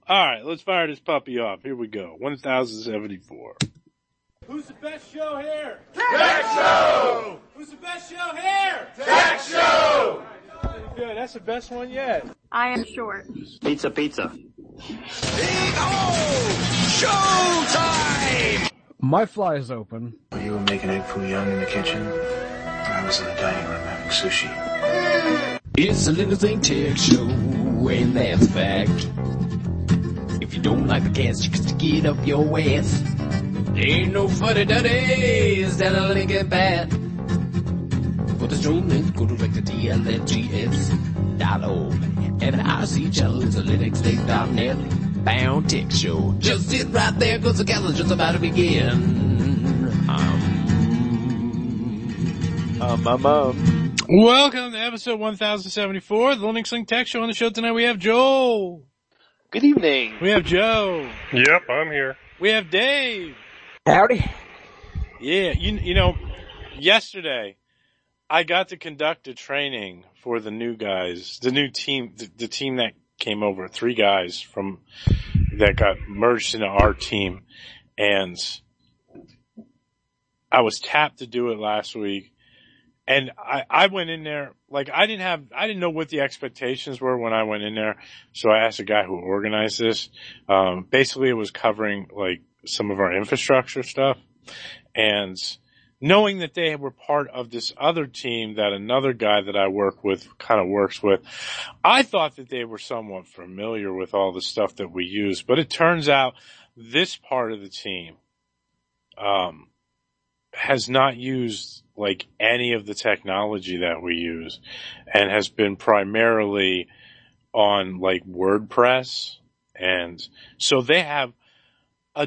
All right, let's fire this puppy off. Here we go. 1074. Who's the best show here? Tech Show! Who's the best show here? Tech Show! Good, that's the best one yet. I am short. Pizza. Big Showtime! My fly is open. You were making egg foo young in the kitchen. I was in the dining room having sushi. It's a Little Thing Tech Show, and that's a fact. If you don't like the cast, you can stick it up your ass. Ain't no funny duddies that a Lincoln bad. For the stream, then go to like the TLNGS.org. And the IC channel is a linuxthing.net. Bound Tech Show. Just sit right there, cause the calend's just about to begin. Welcome to episode 1074, the Linux Link Tech Show. On the show tonight we have Joel. Good evening. We have Joe. Yep, I'm here. We have Dave. Howdy. Yeah, you know, yesterday I got to conduct a training for the new guys, the new team, the team that came over, 3 guys from that got merged into our team, and I was tapped to do it last week. And I went in there, like I didn't know what the expectations were when I went in there. So I asked the guy who organized this. Basically it was covering like some of our infrastructure stuff, and knowing that they were part of this other team that another guy that I work with kind of works with, I thought that they were somewhat familiar with all the stuff that we use, but it turns out this part of the team, has not used like any of the technology that we use, and has been primarily on like WordPress. And so they have a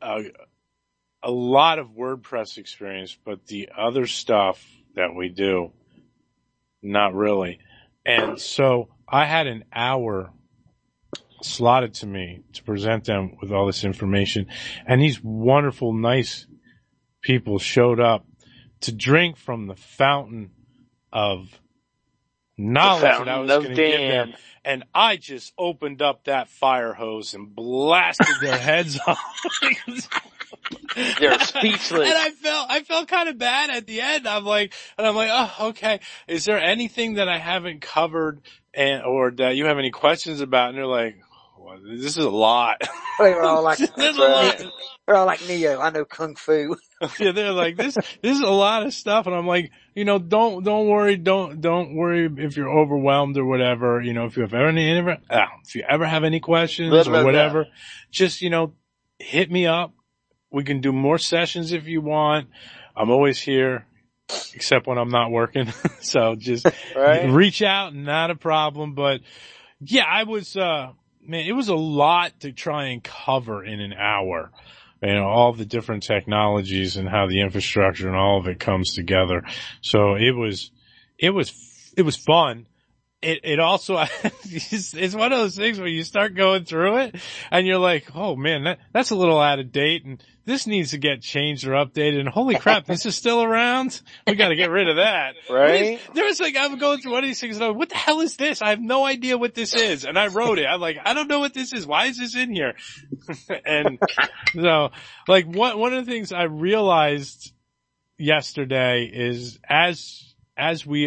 lot of WordPress experience, but the other stuff that we do, not really. And so I had an hour slotted to me to present them with all this information, and these wonderful, nice people showed up to drink from the fountain of knowledge that I was going to give them. And I just opened up that fire hose and blasted their heads off. They're speechless. And I felt kind of bad at the end. I'm like, oh, okay. Is there anything that I haven't covered or that you have any questions about? And they're like, well, this is a lot. They were all like, they're all like Neo. I know Kung Fu. Yeah, they're like, this is a lot of stuff. And I'm like, don't worry. Don't worry if you're overwhelmed or whatever. If you ever have any questions or whatever, just, hit me up. We can do more sessions if you want. I'm always here, except when I'm not working. So just reach out, not a problem. But yeah, I was, it was a lot to try and cover in an hour. All the different technologies and how the infrastructure and all of it comes together. So it was fun. It also, it's one of those things where you start going through it and you're like, oh man, that's a little out of date, and this needs to get changed or updated, and holy crap, this is still around? We gotta get rid of that. Right? There was like, I'm going through one of these things and I'm like, what the hell is this? I have no idea what this is. And I wrote it. I'm like, I don't know what this is. Why is this in here? And so, like, one of the things I realized yesterday is as we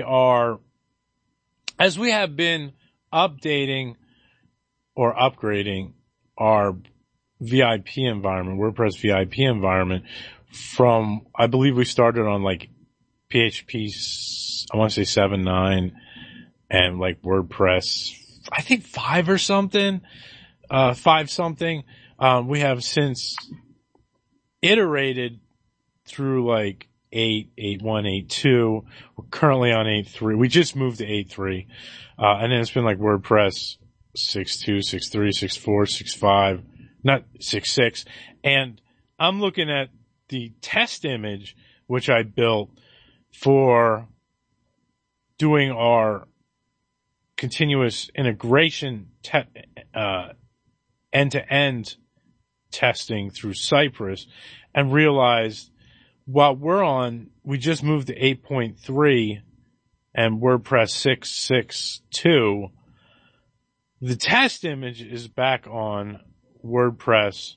have been updating or upgrading our VIP environment, WordPress VIP environment from, I believe we started on like PHP, I want to say 7.9, and like WordPress, I think 5 or something, 5 something. We have since iterated through like 8, 8.1, 8.2. We're currently on 8.3. We just moved to 8.3. And then it's been like WordPress 6.2, 6.3, 6.4, 6.5, not 6.6. And I'm looking at the test image, which I built for doing our continuous integration, end-to-end testing through Cypress, and realized while we just moved to 8.3 and WordPress 6.6.2, The test image is back on WordPress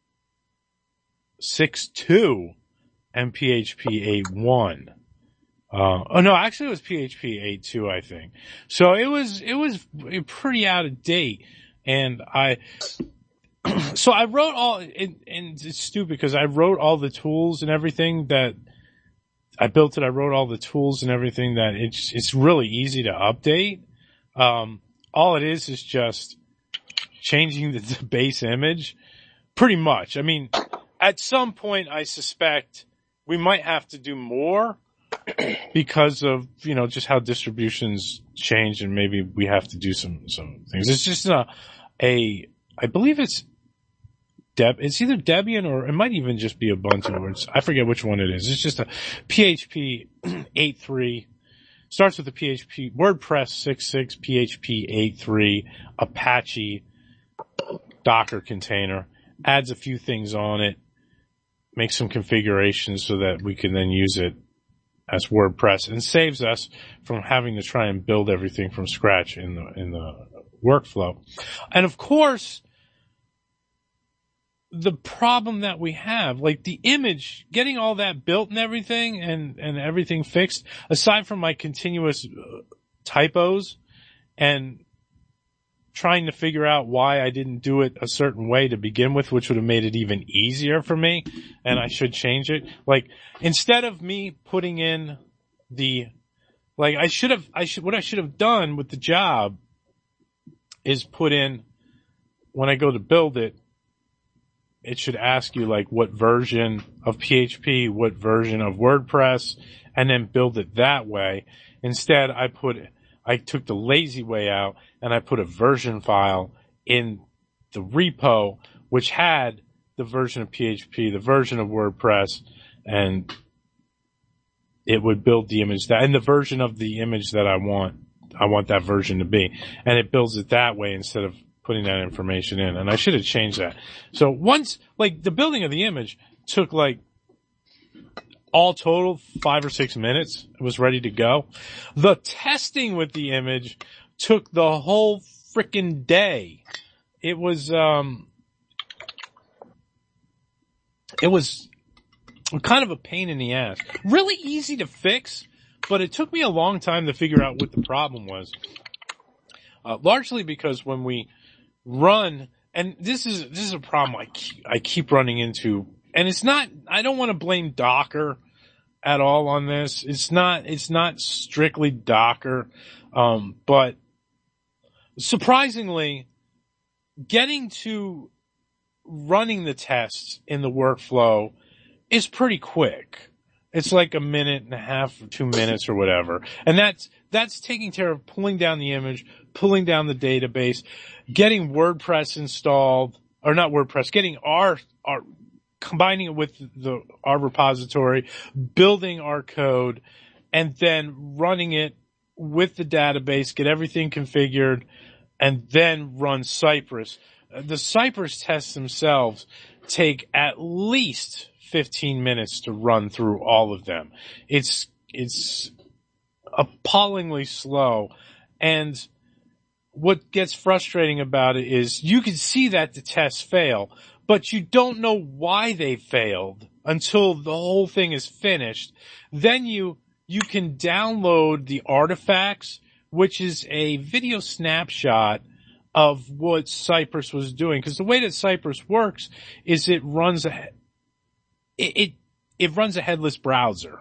6.2 and PHP 8.1. No, actually it was PHP 8.2, I think. So it was pretty out of date. And so I wrote and it's stupid because I wrote all the tools and everything that I built it. I wrote all the tools and everything that it's really easy to update. All it is just changing the base image pretty much. I mean, at some point I suspect we might have to do more because of, just how distributions change, and maybe we have to do some things. It's just I believe it's either Debian or it might even just be Ubuntu. I forget which one it is. It's just a PHP 8.3. Starts with the PHP, WordPress 6.6, PHP 8.3, Apache, Docker container, adds a few things on it, makes some configurations so that we can then use it as WordPress, and saves us from having to try and build everything from scratch in the workflow. And of course, the problem that we have, like the image, getting all that built and everything and everything fixed, aside from my continuous typos and trying to figure out why I didn't do it a certain way to begin with, which would have made it even easier for me, and I should change it. Like, instead of me putting in what I should have done with the job is put in, when I go to build it, it should ask you like what version of PHP, what version of WordPress, and then build it that way. Instead, I took the lazy way out and I put a version file in the repo, which had the version of PHP, the version of WordPress, and it would build the image and the version of the image that I want that version to be. And it builds it that way instead of putting that information in. And I should have changed that. So once, the building of the image took all total 5 or 6 minutes. It was ready to go. The testing with the image took the whole frickin' day. It was kind of a pain in the ass. Really easy to fix, but it took me a long time to figure out what the problem was. Largely because when we run, and this is a problem I keep running into, and it's not, I don't want to blame Docker at all on this. It's not strictly Docker, but surprisingly, getting to running the tests in the workflow is pretty quick. It's like a minute and a half or 2 minutes or whatever. And that's taking care of pulling down the image, pulling down the database, getting WordPress installed, or not WordPress, getting our combining it with our repository, building our code, and then running it with the database, get everything configured, and then run Cypress. The Cypress tests themselves take at least 15 minutes to run through all of them. It's appallingly slow. And what gets frustrating about it is you can see that the tests fail, but you don't know why they failed until the whole thing is finished. Then you can download the artifacts, which is a video snapshot of what Cypress was doing. Because the way that Cypress works is it runs a headless browser.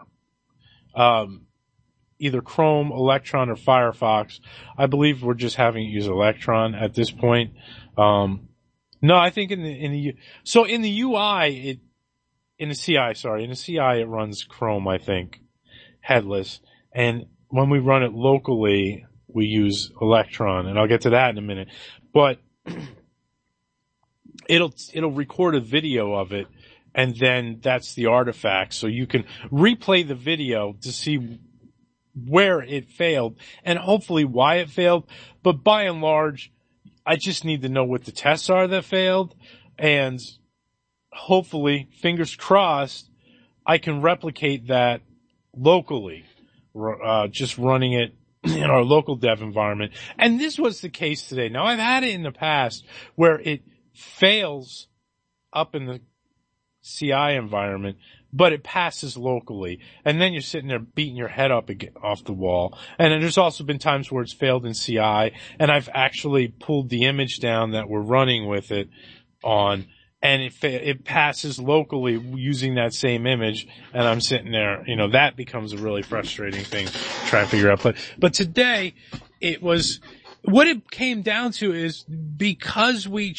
Either Chrome, Electron, or Firefox. I believe we're just having it use Electron at this point. No, I think in the UI, in the CI it runs Chrome, I think, headless. And when we run it locally, we use Electron, and I'll get to that in a minute. But it'll record a video of it, and then that's the artifact. So you can replay the video to see where it failed and hopefully why it failed. But by and large, I just need to know what the tests are that failed, and hopefully, fingers crossed, I can replicate that locally, just running it in our local dev environment. And this was the case today. Now, I've had it in the past where it fails up in the CI environment, but it passes locally. And then you're sitting there beating your head up off the wall. And then there's also been times where it's failed in CI, and I've actually pulled the image down that we're running with it on, and it passes locally using that same image, and I'm sitting there, that becomes a really frustrating thing to try and figure out. But today, what it came down to is because we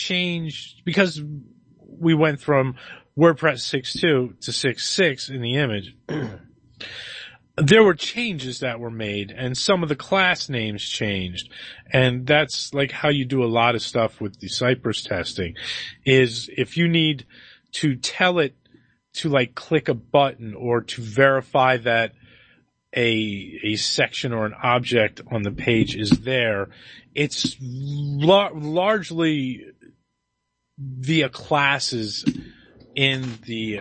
went from WordPress 6.2 to 6.6 in the image, there were changes that were made, and some of the class names changed. And that's like how you do a lot of stuff with the Cypress testing, is if you need to tell it to like click a button or to verify that a section or an object on the page is there, it's largely via classes in the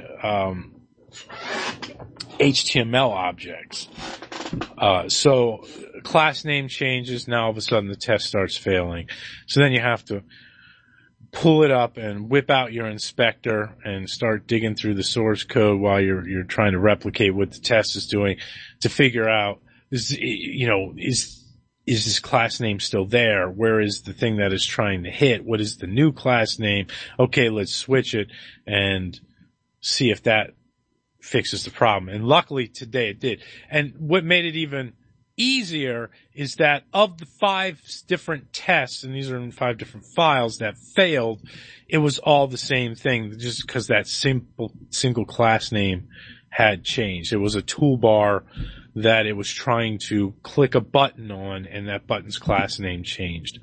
HTML objects. So class name changes, now all of a sudden the test starts failing. So then you have to pull it up and whip out your inspector and start digging through the source code while you're trying to replicate what the test is doing to figure out, is this class name still there? Where is the thing that is trying to hit? What is the new class name? Okay, let's switch it and see if that fixes the problem. And luckily today it did. And what made it even easier is that of the 5 different tests, and these are in 5 different files that failed, it was all the same thing, just because that single class name had changed. It was a toolbar that it was trying to click a button on, and that button's class name changed.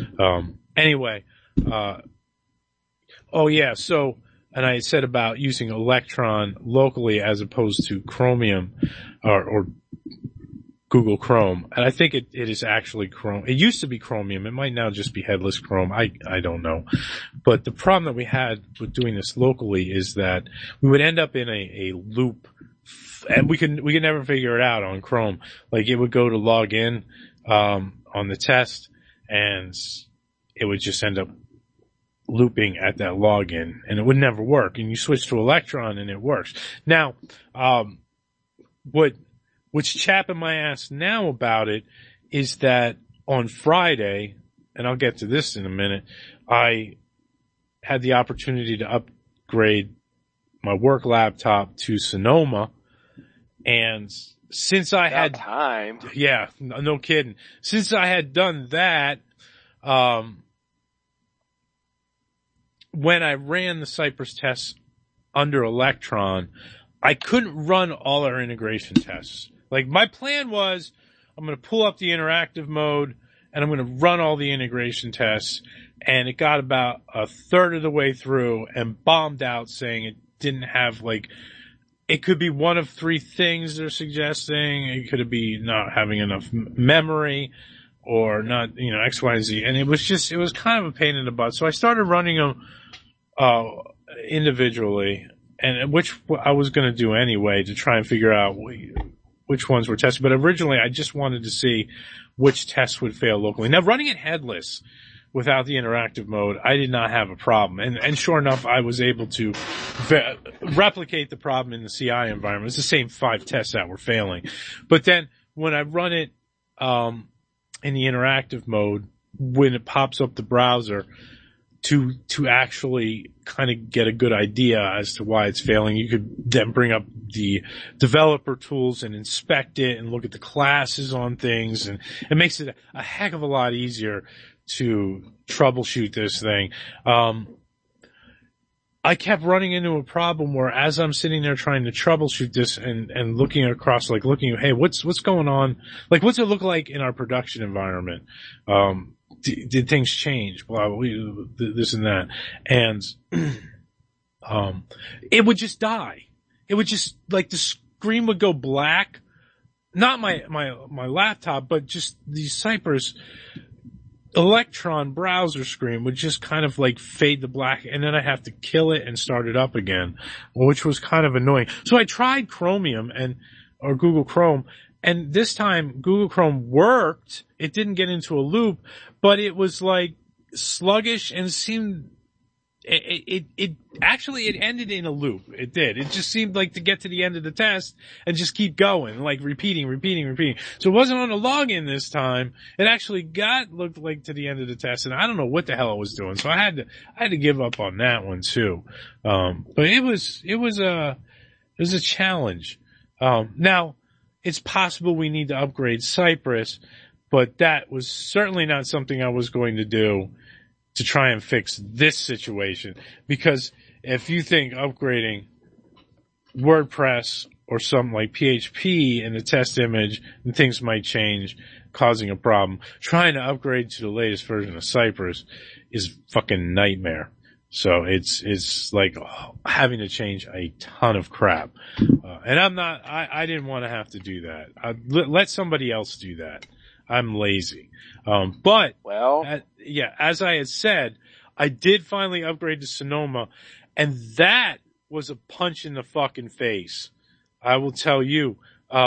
And I said about using Electron locally as opposed to Chromium or Google Chrome. And I think it is actually Chrome. It used to be Chromium. It might now just be headless Chrome. I don't know. But the problem that we had with doing this locally is that we would end up in a loop, and we could never figure it out on Chrome. Like, it would go to log in on the test, and it would just end up looping at that login, and it would never work. And you switch to Electron and it works. Now, what's chapping my ass now about it is that on Friday, and I'll get to this in a minute, I had the opportunity to upgrade my work laptop to Sonoma, and since I had time, yeah, no kidding. Since I had done that, when I ran the Cypress tests under Electron, I couldn't run all our integration tests. Like, my plan was, I'm going to pull up the interactive mode and I'm going to run all the integration tests. And it got about a third of the way through and bombed out, saying it didn't have, like, it could be one of 3 things they're suggesting. It could be not having enough memory, or not, X, Y, and Z. And it was kind of a pain in the butt. So I started running them individually, and which I was going to do anyway, to try and figure out which ones were tested. But originally I just wanted to see which tests would fail locally. Now, running it headless without the interactive mode, I did not have a problem. And sure enough, I was able to replicate the problem in the CI environment. It's the same 5 tests that were failing. But then when I run it in the interactive mode, when it pops up the browser, to actually kind of get a good idea as to why it's failing, you could then bring up the developer tools and inspect it and look at the classes on things, and it makes it a heck of a lot easier to troubleshoot this thing. I kept running into a problem where, as I'm sitting there trying to troubleshoot this and looking across, like looking, hey, what's going on? Like, what's it look like in our production environment? Did things change? Blah, this and that. And, it would just die. It would just, like, the screen would go black. Not my laptop, but just the Cypress Electron browser screen would just kind of like fade to black, and then I have to kill it and start it up again, which was kind of annoying. So I tried Chromium or Google Chrome, And this time Google Chrome worked. It didn't get into a loop, but it was like sluggish and seemed, it actually ended in a loop. It did. It just seemed like to get to the end of the test and just keep going, like repeating. So it wasn't on a login this time. It actually looked like to the end of the test, and I don't know what the hell it was doing. So I had to give up on that one too. But it was a challenge. Now it's possible we need to upgrade Cypress, but that was certainly not something I was going to do to try and fix this situation. Because if you think upgrading WordPress or something like PHP in a test image and things might change, causing a problem, trying to upgrade to the latest version of Cypress is fucking nightmare. So it's like having to change a ton of crap. And I didn't want to have to do that. Let somebody else do that. I'm lazy. As I had said, I did finally upgrade to Sonoma, and that was a punch in the fucking face. I will tell you.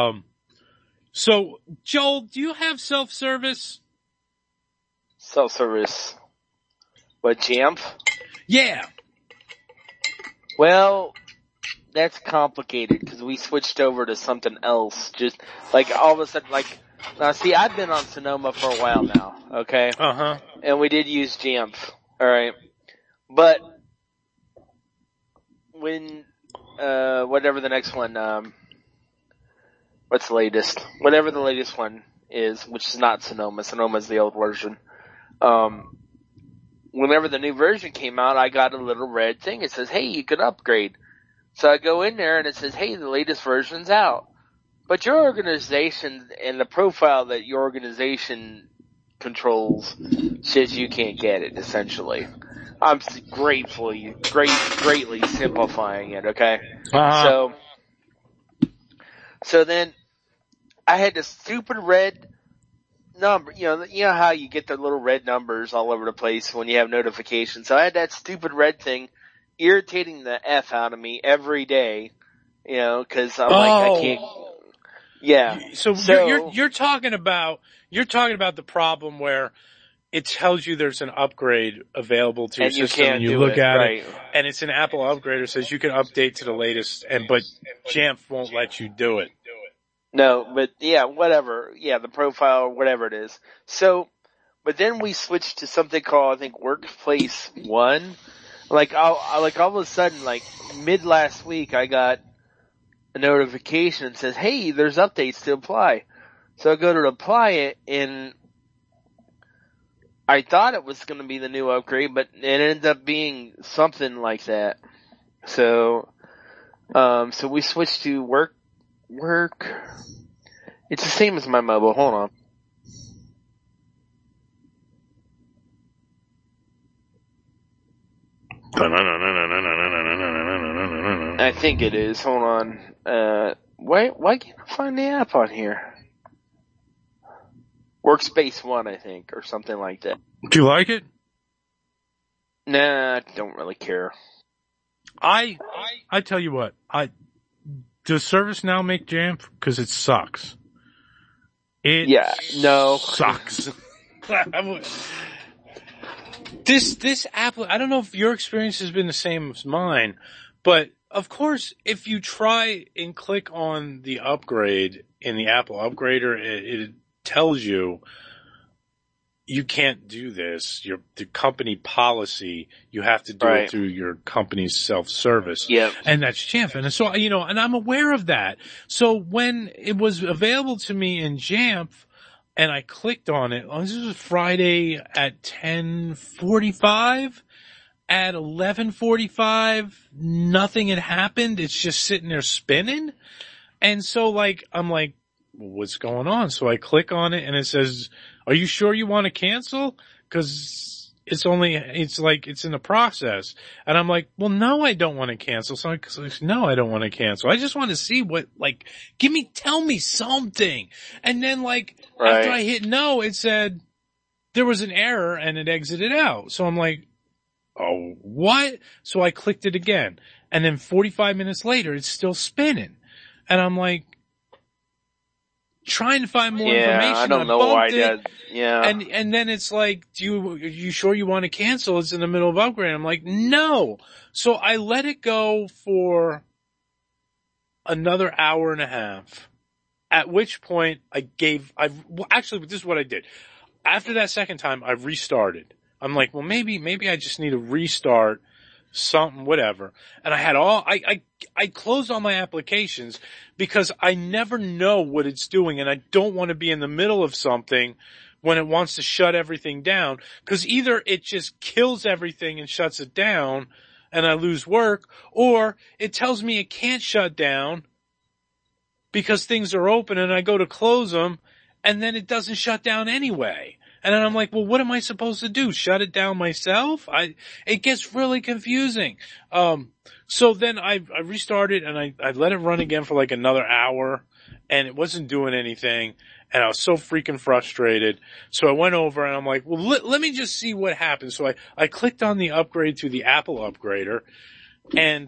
So, Joel, do you have self-service? Self-service. What, Jamf? Yeah. Well, that's complicated because we switched over to something else. Just like all of a sudden, like, now see, I've been on Sonoma for a while now, okay? Uh-huh. And we did use Jamf, alright? But, when, whatever the next one, what's the latest? Whatever the latest one is, which is not Sonoma. Sonoma's the old version. Whenever the new version came out, I got a little red thing. It says, hey, you could upgrade. So I go in there and it says, hey, the latest version's out. But your organization and the profile that your organization controls says you can't get it, essentially. I'm greatly simplifying it, okay? Uh-huh. So then I had this stupid red number, you know how you get the little red numbers all over the place when you have notifications. So I had that stupid red thing irritating the F out of me every day, cause I'm like, I can't, yeah. So you're talking about the problem where it tells you there's an upgrade available to your system and you look at it and it's an Apple upgrader says you can update to the latest but Jamf won't let you do it. No, but yeah, whatever. Yeah, the profile or whatever it is. So, but then we switched to something called, I think, Workplace One. Like all of a sudden, like mid last week, I got a notification that says, hey, there's updates to apply. So I go to apply it and I thought it was going to be the new upgrade, but it ended up being something like that. So we switched to work. It's the same as my mobile. Hold on. I think it is. Hold on. Why can't I find the app on here? Workspace One, I think, or something like that. Do you like it? Nah, I don't really care. I tell you what, does ServiceNow make Jamf? Cause it sucks. Sucks. This app, I don't know if your experience has been the same as mine, but of course, if you try and click on the upgrade in the Apple upgrader, it tells you can't do this. The company policy, you have to do it through your company's self-service. Yep. And that's Jamf. And so, and I'm aware of that. So when it was available to me in Jamf and I clicked on it, this was Friday at 10:45. At 11:45, nothing had happened. It's just sitting there spinning. And so I'm like, what's going on? So I click on it and it says, are you sure you want to cancel? Cause it's in the process. And I'm like, well, no, I don't want to cancel. So no, I don't want to cancel. I just want to see tell me something. And then after I hit no, it said there was an error and it exited out. So I'm like, oh, what? So I clicked it again. And then 45 minutes later, it's still spinning. And I'm like, trying to find more Yeah, information. I don't know why that. Yeah. And then it's like, are you sure you want to cancel? It's in the middle of upgrade. I'm like, no. So I let it go for another hour and a half. At which point actually, this is what I did. After that second time, I restarted. I'm like, well, maybe I just need to restart something, whatever. And I had I closed all my applications because I never know what it's doing, and I don't want to be in the middle of something when it wants to shut everything down, because either it just kills everything and shuts it down and I lose work, or it tells me it can't shut down because things are open and I go to close them and then it doesn't shut down anyway. And then I'm like, well, what am I supposed to do? Shut it down myself? It gets really confusing. So then I restarted and I let it run again for like another hour, and it wasn't doing anything. And I was so freaking frustrated. So I went over and I'm like, well, let me just see what happens. So I clicked on the upgrade to the Apple upgrader, and,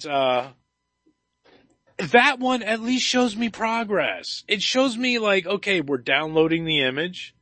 that one at least shows me progress. It shows me like, okay, we're downloading the image.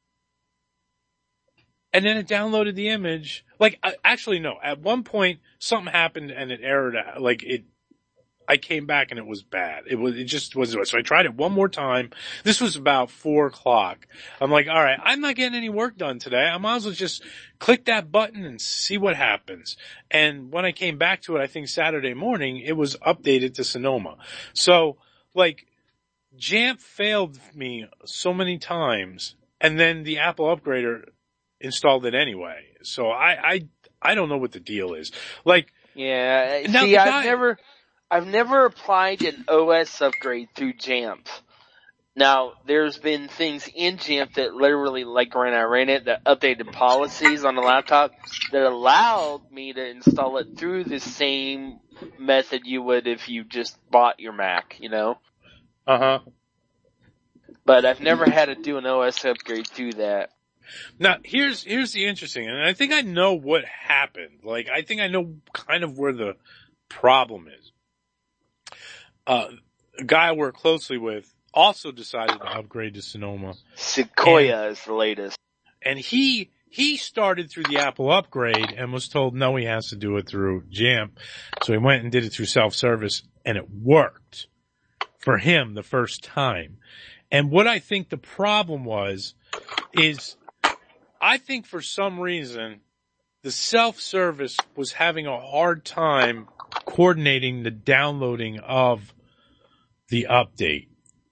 And then it downloaded the image. Like, actually, no. At one point, something happened and it errored. I came back and it was bad. It just wasn't. So I tried it one more time. This was about 4:00. I'm like, all right, I'm not getting any work done today. I might as well just click that button and see what happens. And when I came back to it, I think Saturday morning, it was updated to Sonoma. So, like, Jamf failed me so many times, and then the Apple upgrader installed it anyway. So I don't know what the deal is. Like, yeah, now see, I've never applied an OS upgrade through Jamf. Now, there's been things in Jamf that literally, like when I ran it, that updated policies on the laptop that allowed me to install it through the same method you would if you just bought your Mac, you know? Uh-huh. But I've never had to do an OS upgrade through that. Now, here's the interesting, and I think I know what happened. Like, I think I know kind of where the problem is. A guy I work closely with also decided to upgrade to Sonoma. Sequoia is the latest. And he started through the Apple upgrade and was told no, he has to do it through Jamf. So he went and did it through self-service, and it worked for him the first time. And what I think the problem is I think for some reason the self-service was having a hard time coordinating the downloading of the update.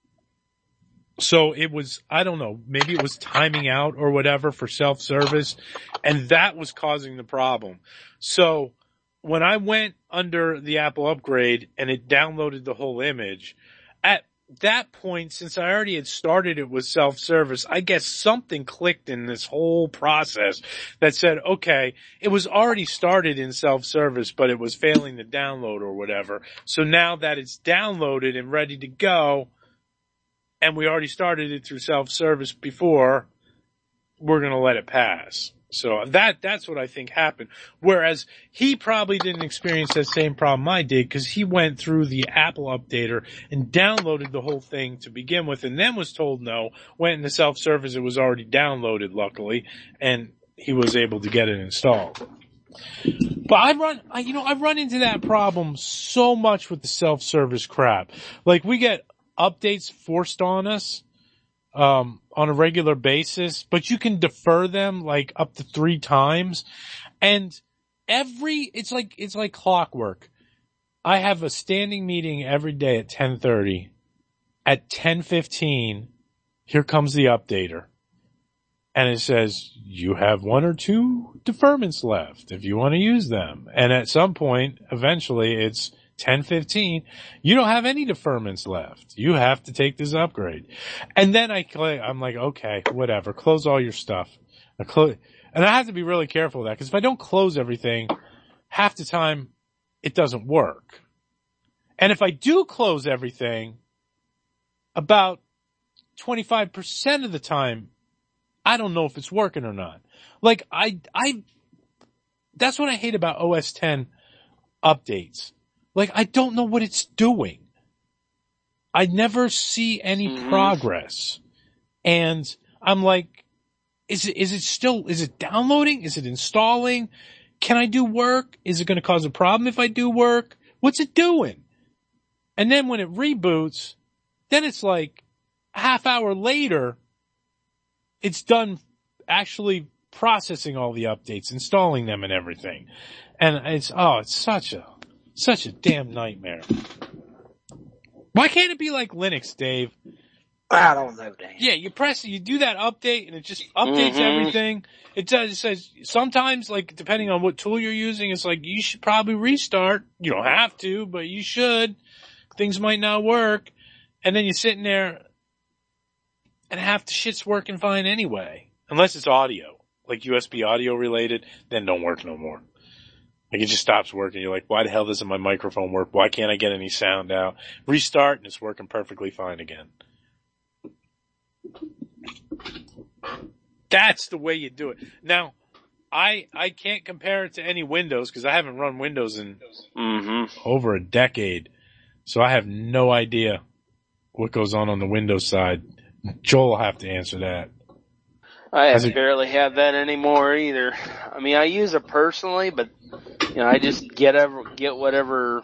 So it was, I don't know, maybe it was timing out or whatever for self-service, and that was causing the problem. So when I went under the Apple upgrade and it downloaded the whole image, at that point, since I already had started it with self-service, I guess something clicked in this whole process that said, okay, it was already started in self-service, but it was failing to download or whatever. So now that it's downloaded and ready to go, and we already started it through self-service before, we're going to let it pass. So that's what I think happened. Whereas he probably didn't experience that same problem I did, because he went through the Apple updater and downloaded the whole thing to begin with, and then was told no, went into self-service, it was already downloaded luckily, and he was able to get it installed. But I run into that problem so much with the self-service crap. Like, we get updates forced on us on a regular basis, but you can defer them like up to 3 times. And it's like clockwork. I have a standing meeting every day at 10:30. At 10:15, here comes the updater. And it says, you have 1 or 2 deferments left if you want to use them. And at some point, eventually it's 10:15, you don't have any deferments left. You have to take this upgrade. And then I'm like, okay, whatever. Close all your stuff. And I have to be really careful of that, because if I don't close everything, half the time it doesn't work. And if I do close everything, about 25% of the time, I don't know if it's working or not. Like, that's what I hate about OS X updates. Like, I don't know what it's doing. I never see any progress. And I'm like, is it downloading? Is it installing? Can I do work? Is it going to cause a problem if I do work? What's it doing? And then when it reboots, then it's like a half hour later, it's done actually processing all the updates, installing them and everything. And it's such a damn nightmare. Why can't it be like Linux, Dave? I don't know, Dan. Yeah, you do that update and it just updates everything. It says sometimes, like, depending on what tool you're using, it's like, you should probably restart. You don't have to, but you should. Things might not work. And then you're sitting there and half the shit's working fine anyway. Unless it's audio, like USB audio related, then don't work no more. Like, it just stops working. You're like, why the hell doesn't my microphone work? Why can't I get any sound out? Restart and it's working perfectly fine again. That's the way you do it. Now, I can't compare it to any Windows because I haven't run Windows in over a decade. So I have no idea what goes on the Windows side. Joel will have to answer that. I barely have that anymore either. I mean, I use it personally, but I just get whatever,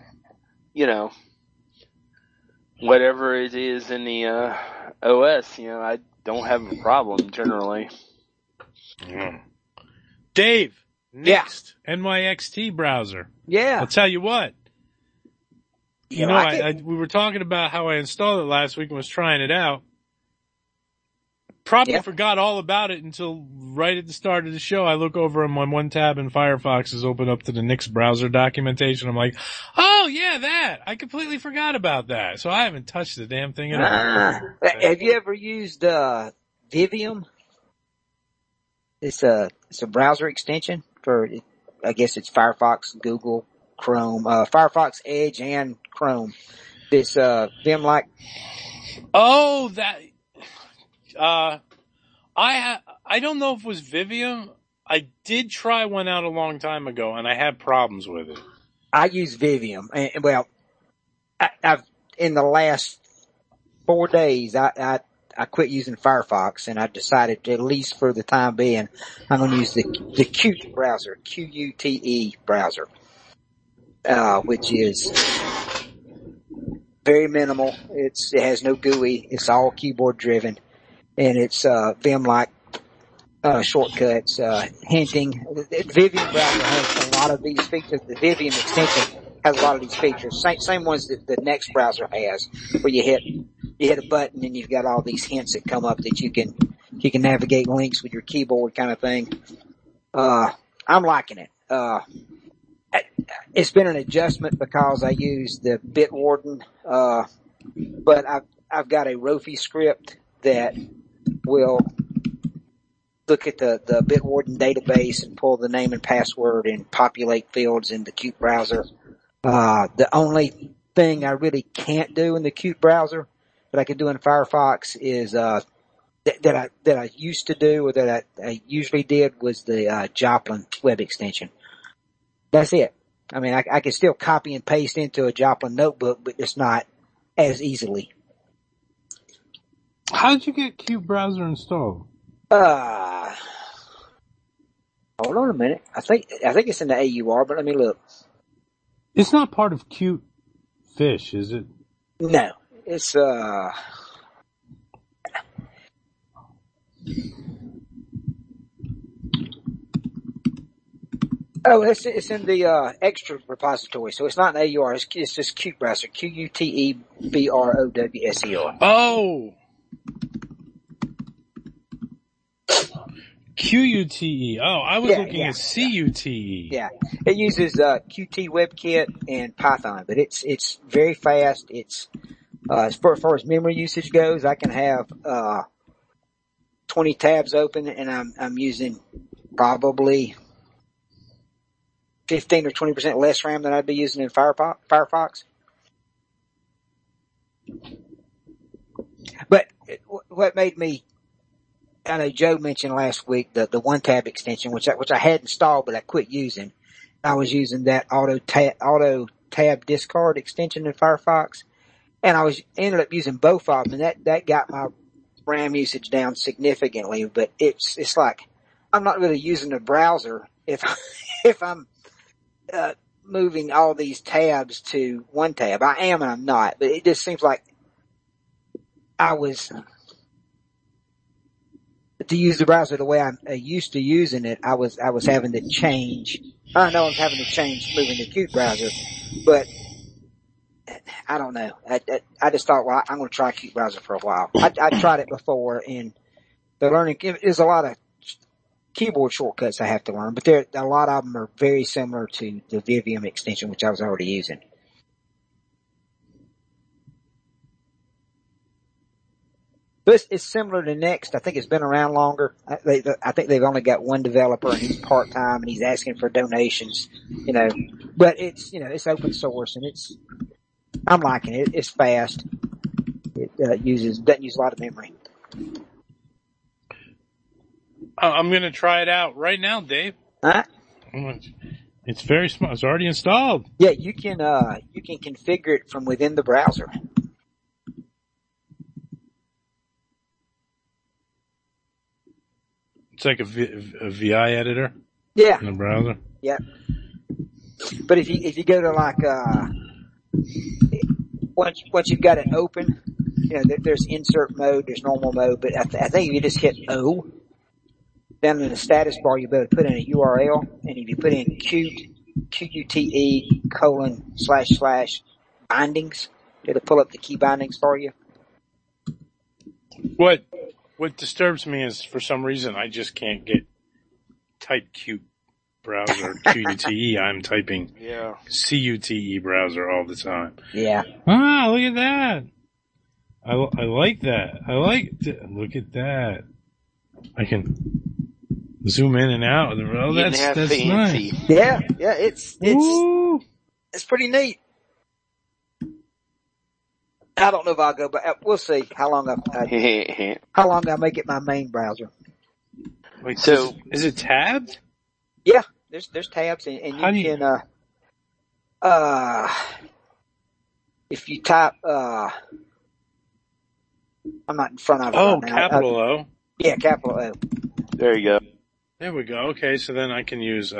whatever it is in the OS. I don't have a problem generally. Yeah. Dave, next NYXT browser. Yeah. I'll tell you what. We were talking about how I installed it last week and was trying it out. Probably forgot all about it until right at the start of the show. I look over and my one tab in Firefox is open up to the Nix browser documentation. I'm like, oh yeah, that. I completely forgot about that. So I haven't touched the damn thing at all. Have you ever used Vivium? It's a browser extension for, I guess it's Firefox, Google, Chrome, Firefox, Edge, and Chrome. This Vim-like. Oh, that. I don't know if it was Vivium. I did try one out a long time ago, and I had problems with it. I use Vivium, and I've in the last 4 days, I quit using Firefox, and I decided, at least for the time being, I'm going to use the Qt browser, Qute browser, which is very minimal. It has no GUI. It's all keyboard driven. And it's Vim-like shortcuts, hinting. The Vivium browser has a lot of these features. The Vivium extension has a lot of these features. Same ones that the Nix browser has, where you hit a button and you've got all these hints that come up that you can navigate links with your keyboard kind of thing. I'm liking it. It's been an adjustment because I use the Bitwarden, but I've got a Rofi script that will look at the Bitwarden database and pull the name and password and populate fields in the Qt browser. The only thing I really can't do in the Qt browser that I can do in Firefox is that I used to do, or that I usually did, was the Joplin web extension. That's it. I mean, I can still copy and paste into a Joplin notebook, but it's not as easily. How did you get Qt browser installed? Hold on a minute. I think it's in the AUR, but let me look. It's not part of Qt Fish, is it? No. It's it's in the extra repository, so it's not an AUR. It's just Qt browser, QUTEBROWSER. Oh. QUTE. Oh, I was looking at CUTE. Yeah. It uses Qt WebKit and Python, but it's very fast. It's as far as memory usage goes, I can have 20 tabs open, and I'm using probably 15 or 20% less RAM than I'd be using in Firefox. But what made me, I know Joe mentioned last week the one tab extension, which I had installed, but I quit using. I was using that auto tab discard extension in Firefox, and I ended up using both of them, and that got my RAM usage down significantly, but it's like I'm not really using the browser if I'm moving all these tabs to one tab. I am and I'm not, but it just seems like to use the browser the way I'm used to using it, I was having to change. I know I'm having to change moving to Qt browser, but I don't know. I just thought, well, I'm going to try Qt browser for a while. I tried it before, and the learning is a lot of keyboard shortcuts I have to learn, but a lot of them are very similar to the Vivium extension, which I was already using. But it's similar to Next. I think it's been around longer. I think they've only got one developer, and he's part-time, and he's asking for donations, but it's open source, and I'm liking it. It's fast. It doesn't use a lot of memory. I'm going to try it out right now, Dave. Huh? It's very small. It's already installed. Yeah, you can configure it from within the browser. It's like a VI editor. Yeah. In the browser. Yeah. But if you go to like once you've got it open, there's insert mode, there's normal mode, but I think if you just hit O, down in the status bar, you'll be able to put in a URL, and if you put in QUTE:// it'll pull up the key bindings for you. What disturbs me is, for some reason, I just can't type Qt browser, QUTE. I'm typing CUTE browser all the time. Yeah. Ah, look at that. I like that. Look at that. I can zoom in and out. Oh, that's nice. Yeah, it's pretty neat. I don't know if I'll go, but we'll see how long I make it my main browser. Wait, so is it tabbed? Yeah, there's tabs, and you can if you type I'm not in front of it right now. Capital O. Yeah, capital O. There you go. There we go. Okay, so then I can use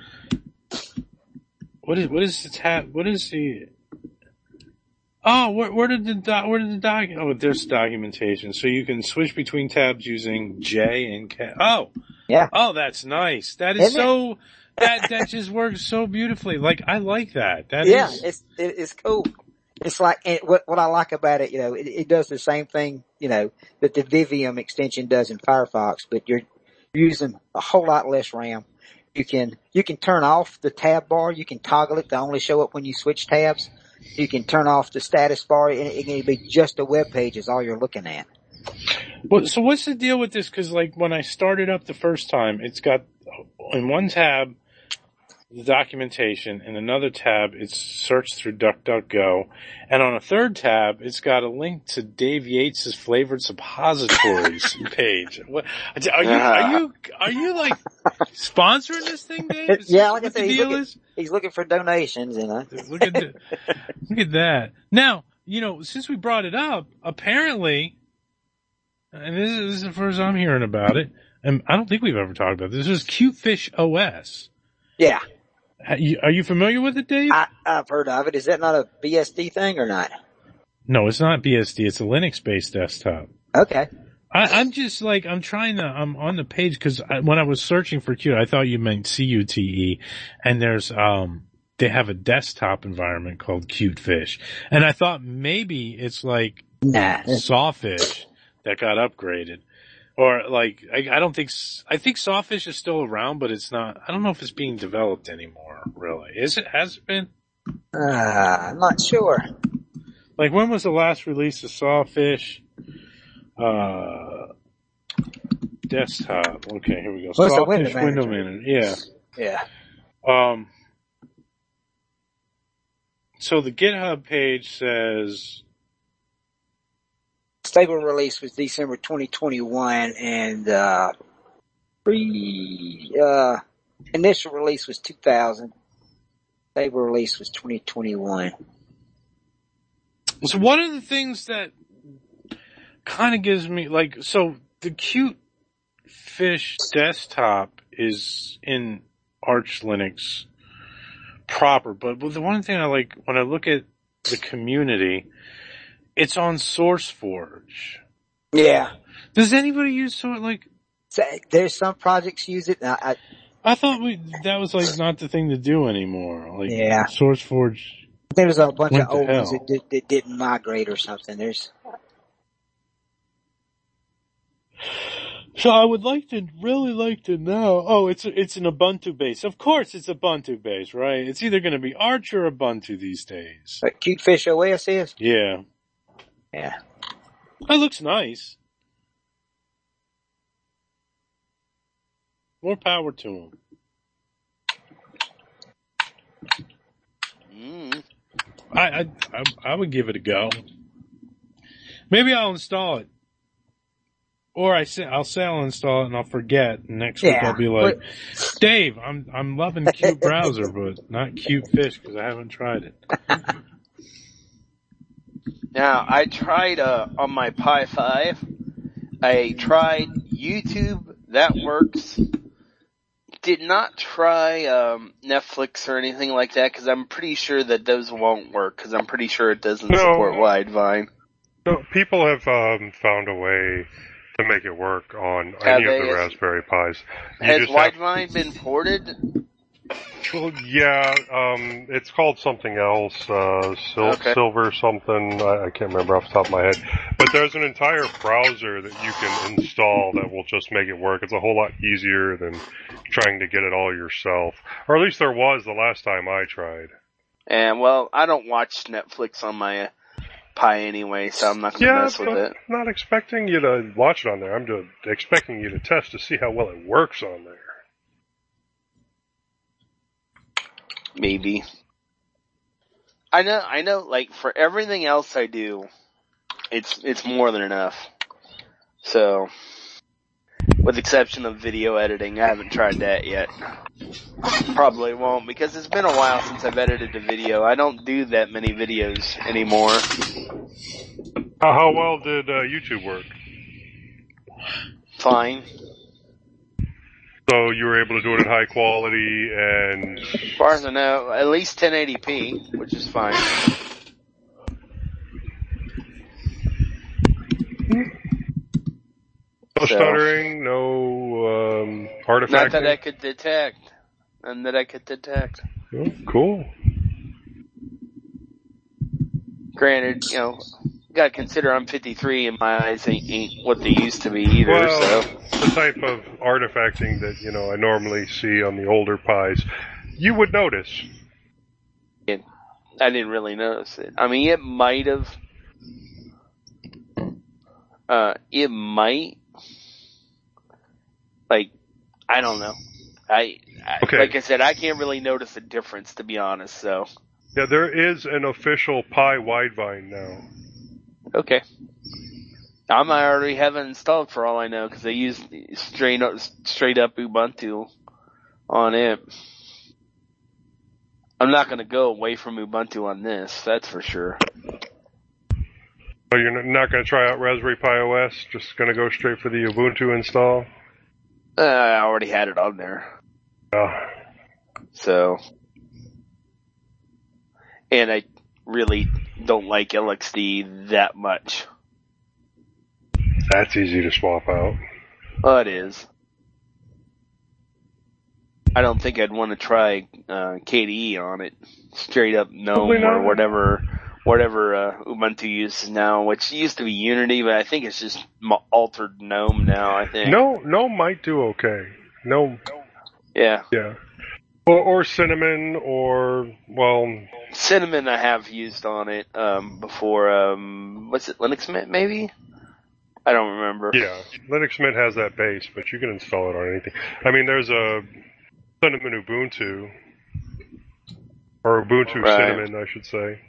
what is the tab? What is the? Oh, where did the doc? Oh, there's documentation. So you can switch between tabs using J and K. Oh, yeah. Oh, that's nice. That is so. That just works so beautifully. Like, I like that. It's cool. It's like what I like about it. It does the same thing. That the Vivium extension does in Firefox, but you're using a whole lot less RAM. You can turn off the tab bar. You can toggle it to only show up when you switch tabs. You can turn off the status bar, and it can be just a web page is all you're looking at. Well, so what's the deal with this? Because like when I started up the first time, it's got in one tab the documentation, in another tab it's searched through DuckDuckGo, and on a third tab it's got a link to Dave Yates' flavored suppositories page. What, are you like sponsoring this thing, Dave? Yeah, like I said, he's looking for donations, Look at that. Now, since we brought it up, apparently, and this is the first I'm hearing about it, and I don't think we've ever talked about this. This is Cutefish OS. Yeah. Are you familiar with it, Dave? I've heard of it. Is that not a BSD thing or not? No, it's not BSD. It's a Linux-based desktop. Okay. I'm on the page because when I was searching for Qt, I thought you meant CUTE, and there's, they have a desktop environment called Cutefish. And I thought maybe it's like Sawfish that got upgraded. Or like, I think Sawfish is still around, but it's not, I don't know if it's being developed anymore, really. Has it been? I'm not sure. Like, when was the last release of Sawfish? Desktop. Okay, here we go. Sawfish Window Manager. Yeah. Yeah. So the GitHub page says, stable release was December 2021, and initial release was 2000. Stable release was 2021. So one of the things that, kind of gives me, like, so the Cute Fish desktop is in Arch Linux proper, but the one thing I like, when I look at the community, it's on SourceForge. Yeah. Does anybody use So, there's some projects use it. I thought that was like not the thing to do anymore. Like, yeah. SourceForge. There was a bunch of went to old hell. ones that didn't migrate or something. So I would really like to know. Oh, it's an Ubuntu base. Of course it's Ubuntu base, right? It's either going to be Arch or Ubuntu these days. What Cutefish OS is? Yeah. Yeah. That looks nice. More power to them. I would give it a go. Maybe I'll install it. Or I'll say I'll install it and I'll forget. And next week I'll be like, Dave, I'm loving Cute Browser, but not Cute Fish because I haven't tried it. Now, I tried, on my Pi 5, I tried YouTube, that works. Did not try, Netflix or anything like that, cause I'm pretty sure that those won't work, cause I'm pretty sure it doesn't support Widevine. No, people have, found a way to make it work on any of the Raspberry Pis. Has Widevine been ported? Well, yeah, it's called something else, Silver something, I can't remember off the top of my head. But there's an entire browser that you can install that will just make it work. It's a whole lot easier than trying to get it all yourself. Or at least there was the last time I tried. And, well, I don't watch Netflix on my Pi anyway, so I'm not going to mess with it. I'm not expecting you to watch it on there. I'm just expecting you to test to see how well it works on there. Maybe. I know, like, for everything else I do, it's more than enough. So, with the exception of video editing, I haven't tried that yet. Probably won't, because it's been a while since I've edited a video. I don't do that many videos anymore. How well did YouTube work? Fine. So you were able to do it at high quality and... As far as I know, at least 1080p, which is fine. No stuttering, no artifacting? Not that I could detect. None that I could detect. Oh, cool. Granted, you know, gotta consider I'm 53 and my eyes ain't what they used to be either, well, so. The type of artifacting that, you know, I normally see on the older Pis, you would notice. I didn't really notice it. I mean, it might have, like, I don't know. Okay. Like I said, I can't really notice a difference, to be honest, so. Yeah, there is an official Pi Widevine now. Okay. I might already have it installed for all I know, because I use straight up Ubuntu on it. I'm not going to go away from Ubuntu on this, that's for sure. So you're not going to try out Raspberry Pi OS? Just going to go straight for the Ubuntu install? I already had it on there. So. And I really don't like LXD that much. That's easy to swap out. Oh, it is. I don't think I'd want to try KDE on it. Straight up GNOME or whatever Ubuntu uses now, which used to be Unity, but I think it's just altered GNOME now, I think. GNOME might do okay. GNOME. Yeah. Yeah. Or Cinnamon, or, well... Cinnamon I have used on it before. What's it, Linux Mint maybe? I don't remember. Yeah, Linux Mint has that base, but you can install it on anything. I mean, there's a Cinnamon Ubuntu, or Ubuntu Cinnamon, I should say.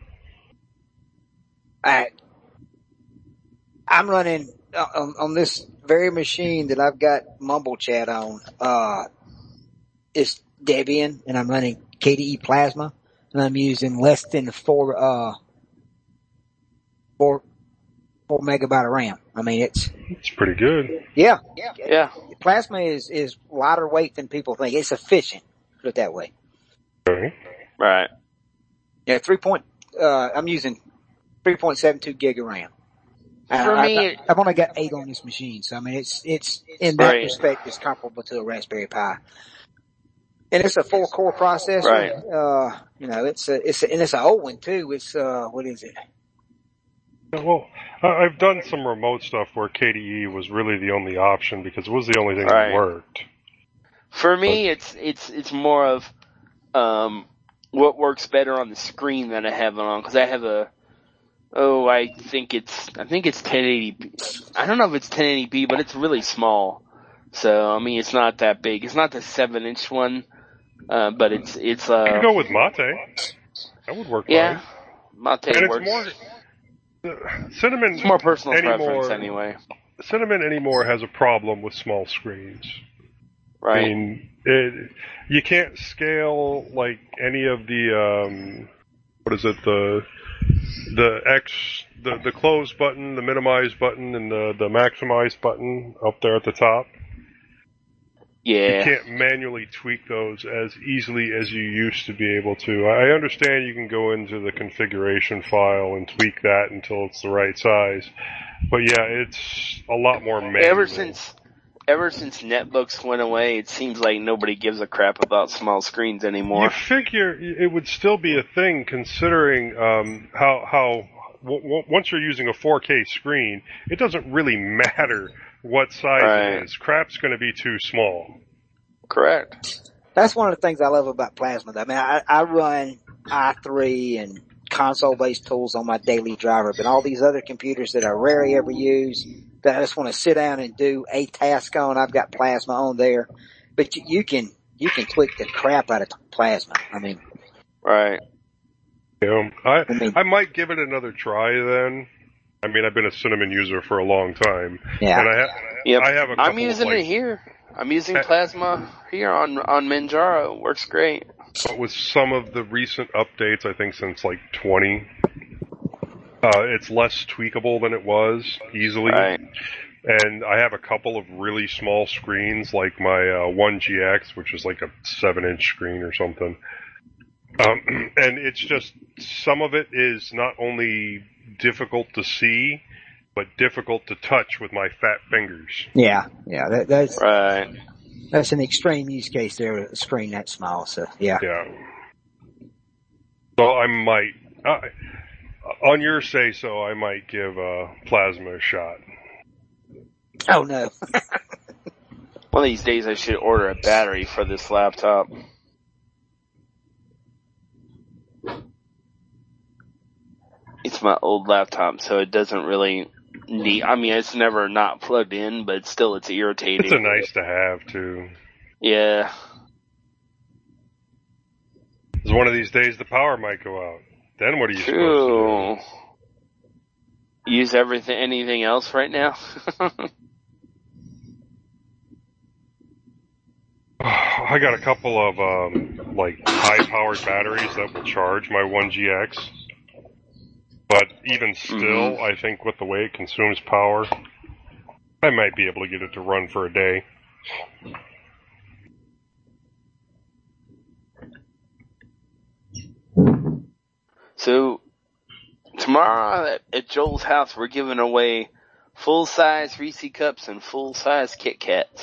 I'm running on this very machine that I've got Mumble Chat on. It's Debian, and I'm running KDE Plasma, and I'm using less than 4 4 megabyte of RAM. I mean, it's pretty good. Yeah. Plasma is lighter weight than people think. It's efficient. Put it that way. Okay. Right. Yeah, I'm using 3.72 gig of RAM. For me, I've only got 8 on this machine, so I mean, it's in that respect, it's comparable to a Raspberry Pi. And it's a 4-core processor. Right. You know, it's an old one too. It's, what is it? Well, I've done some remote stuff where KDE was really the only option because it was the only thing that worked. For me, it's more of, what works better on the screen than I have it on, cause I have I think it's 1080p. I don't know if it's 1080p, but it's really small. So, I mean, it's not that big. It's not the 7-inch one, but it's, you could go with Mate. That would work fine. Mate works. Cinnamon. It's more personal preference anyway. Cinnamon anymore has a problem with small screens. Right. I mean, you can't scale like any of the, what is it, the close button, the minimize button, and the maximize button up there at the top. Yeah. You can't manually tweak those as easily as you used to be able to. I understand you can go into the configuration file and tweak that until it's the right size. But yeah, it's a lot more manual. Ever since netbooks went away, it seems like nobody gives a crap about small screens anymore. You figure it would still be a thing considering how once you're using a 4K screen, it doesn't really matter what size it is. Crap's going to be too small. Correct. That's one of the things I love about Plasma. I mean, I run i3 and console-based tools on my daily driver, but all these other computers that I rarely ever use, that I just want to sit down and do a task on, I've got Plasma on there. But you can tweak the crap out of Plasma. I mean. Right. Yeah, I might give it another try then. I mean, I've been a Cinnamon user for a long time. Yeah. And I have a couple I'm using it here. I'm using Plasma here on Manjaro. It works great. But with some of the recent updates, I think since like 20, it's less tweakable than it was easily. Right. And I have a couple of really small screens, like my 1GX, which is like a 7-inch screen or something. And it's just, some of it is not only difficult to see, but difficult to touch with my fat fingers. Yeah, that's right. That's an extreme use case there with a screen that small, so yeah. Yeah. So I might, on your say-so, I might give Plasma a shot. Oh no. One of these days I should order a battery for this laptop. It's my old laptop, so it doesn't really need, I mean, it's never not plugged in, but still it's irritating. It's a nice to have, too. Yeah. Because one of these days the power might go out. Then what are you supposed to do? Use anything else right now? I got a couple of, high-powered batteries that will charge my 1GX. But even still, I think with the way it consumes power, I might be able to get it to run for a day. So, tomorrow at Joel's house, we're giving away full-size Reese cups and full-size Kit Kats.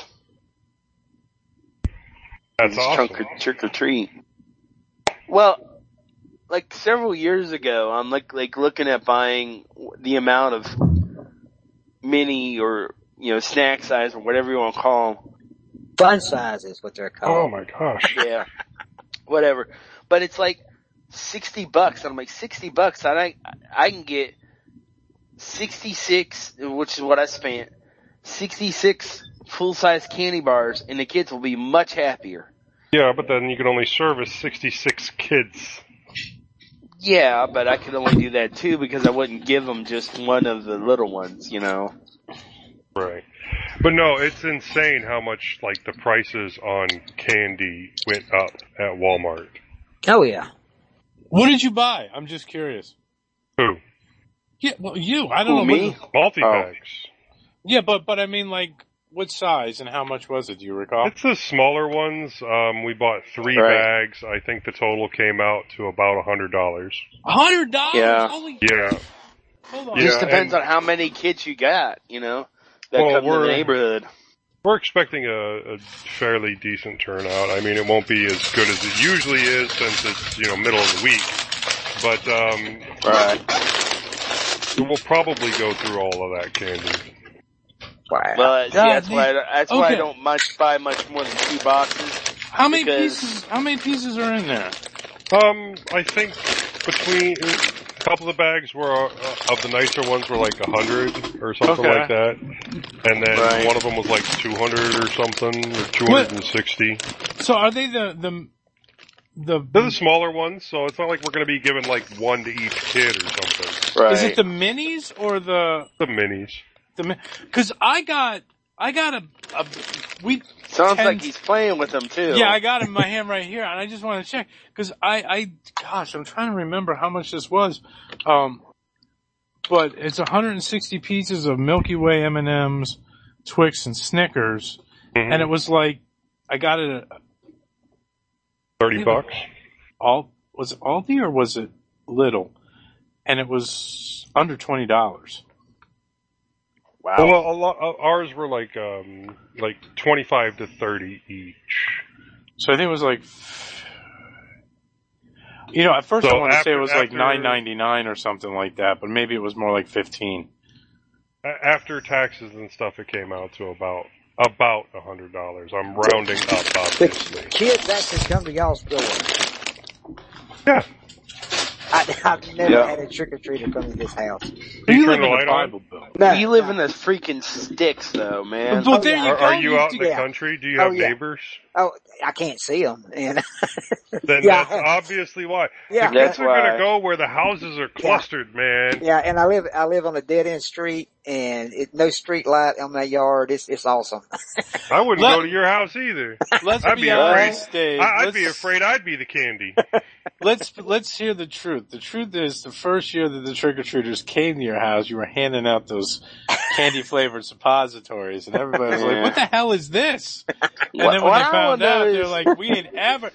That's awesome. Trick or treat. Well, like several years ago, I'm like looking at buying the amount of mini or, snack size or whatever you want to call them. Fun size is what they're called. Oh my gosh. Yeah. Whatever. But it's like $60, and I'm like, $60, and I can get 66, which is what I spent, 66 full-size candy bars, and the kids will be much happier. Yeah, but then you can only service 66 kids. Yeah, but I could only do that too because I wouldn't give them just one of the little ones, Right. But no, it's insane how much, the prices on candy went up at Walmart. Oh yeah. What did you buy? I'm just curious. Who? Yeah, well, I don't know. Me? Multi-bags. Yeah, but I mean, like, what size and how much was it? Do you recall? It's the smaller ones. We bought 3 bags. I think the total came out to about $100. $100? Yeah. Holy Yeah. Hold on. Just depends on how many kids you got, you know, that come to the neighborhood. We're expecting a fairly decent turnout. I mean, it won't be as good as it usually is since it's, middle of the week. But, we'll probably go through all of that candy. Wow. Well, see, that's why I don't buy much more than 2 boxes. How many pieces are in there? I think between a couple of the bags were of the nicer ones were like 100 or something like that, and then one of them was like 200 or something, or 260. So are they they're the smaller ones? So it's not like we're going to be giving like one to each kid or something. Right. Is it the minis or the minis? Because I got Sounds like he's playing with them too. Yeah, I got it in my hand right here, and I just want to check because I'm trying to remember how much this was. But it's 160 pieces of Milky Way M&Ms, Twix, and Snickers, and it was like I got it at $30. Was it Aldi or was it Lidl? And it was under $20. Wow. Well, ours were like 25 to 30 each. So I think it was like, at first I want to say it was like $9.99 or something like that, but maybe it was more like $15. After taxes and stuff, it came out to about $100. I'm rounding up, obviously. The kids actually come to y'all's door. Yeah. I've never had a trick-or-treater come to this house. You live in the Bible Belt. No, you live in the freaking sticks, though, man. Well, there you are you out in the country? Do you have neighbors? Oh, I can't see them. And then that's obviously why. Yeah, the kids are going to go where the houses are clustered, man. Yeah, and I live on a dead-end street, and no street light on my yard. It's awesome. I wouldn't go to your house either. I'd be honest, Dave. I'd be afraid I'd be the candy. Let's hear the truth. The truth is, the first year that the trick-or-treaters came to your house, you were handing out those candy-flavored suppositories, and everybody was like, what the hell is this? And then when they found out, they're like, we ain't ever...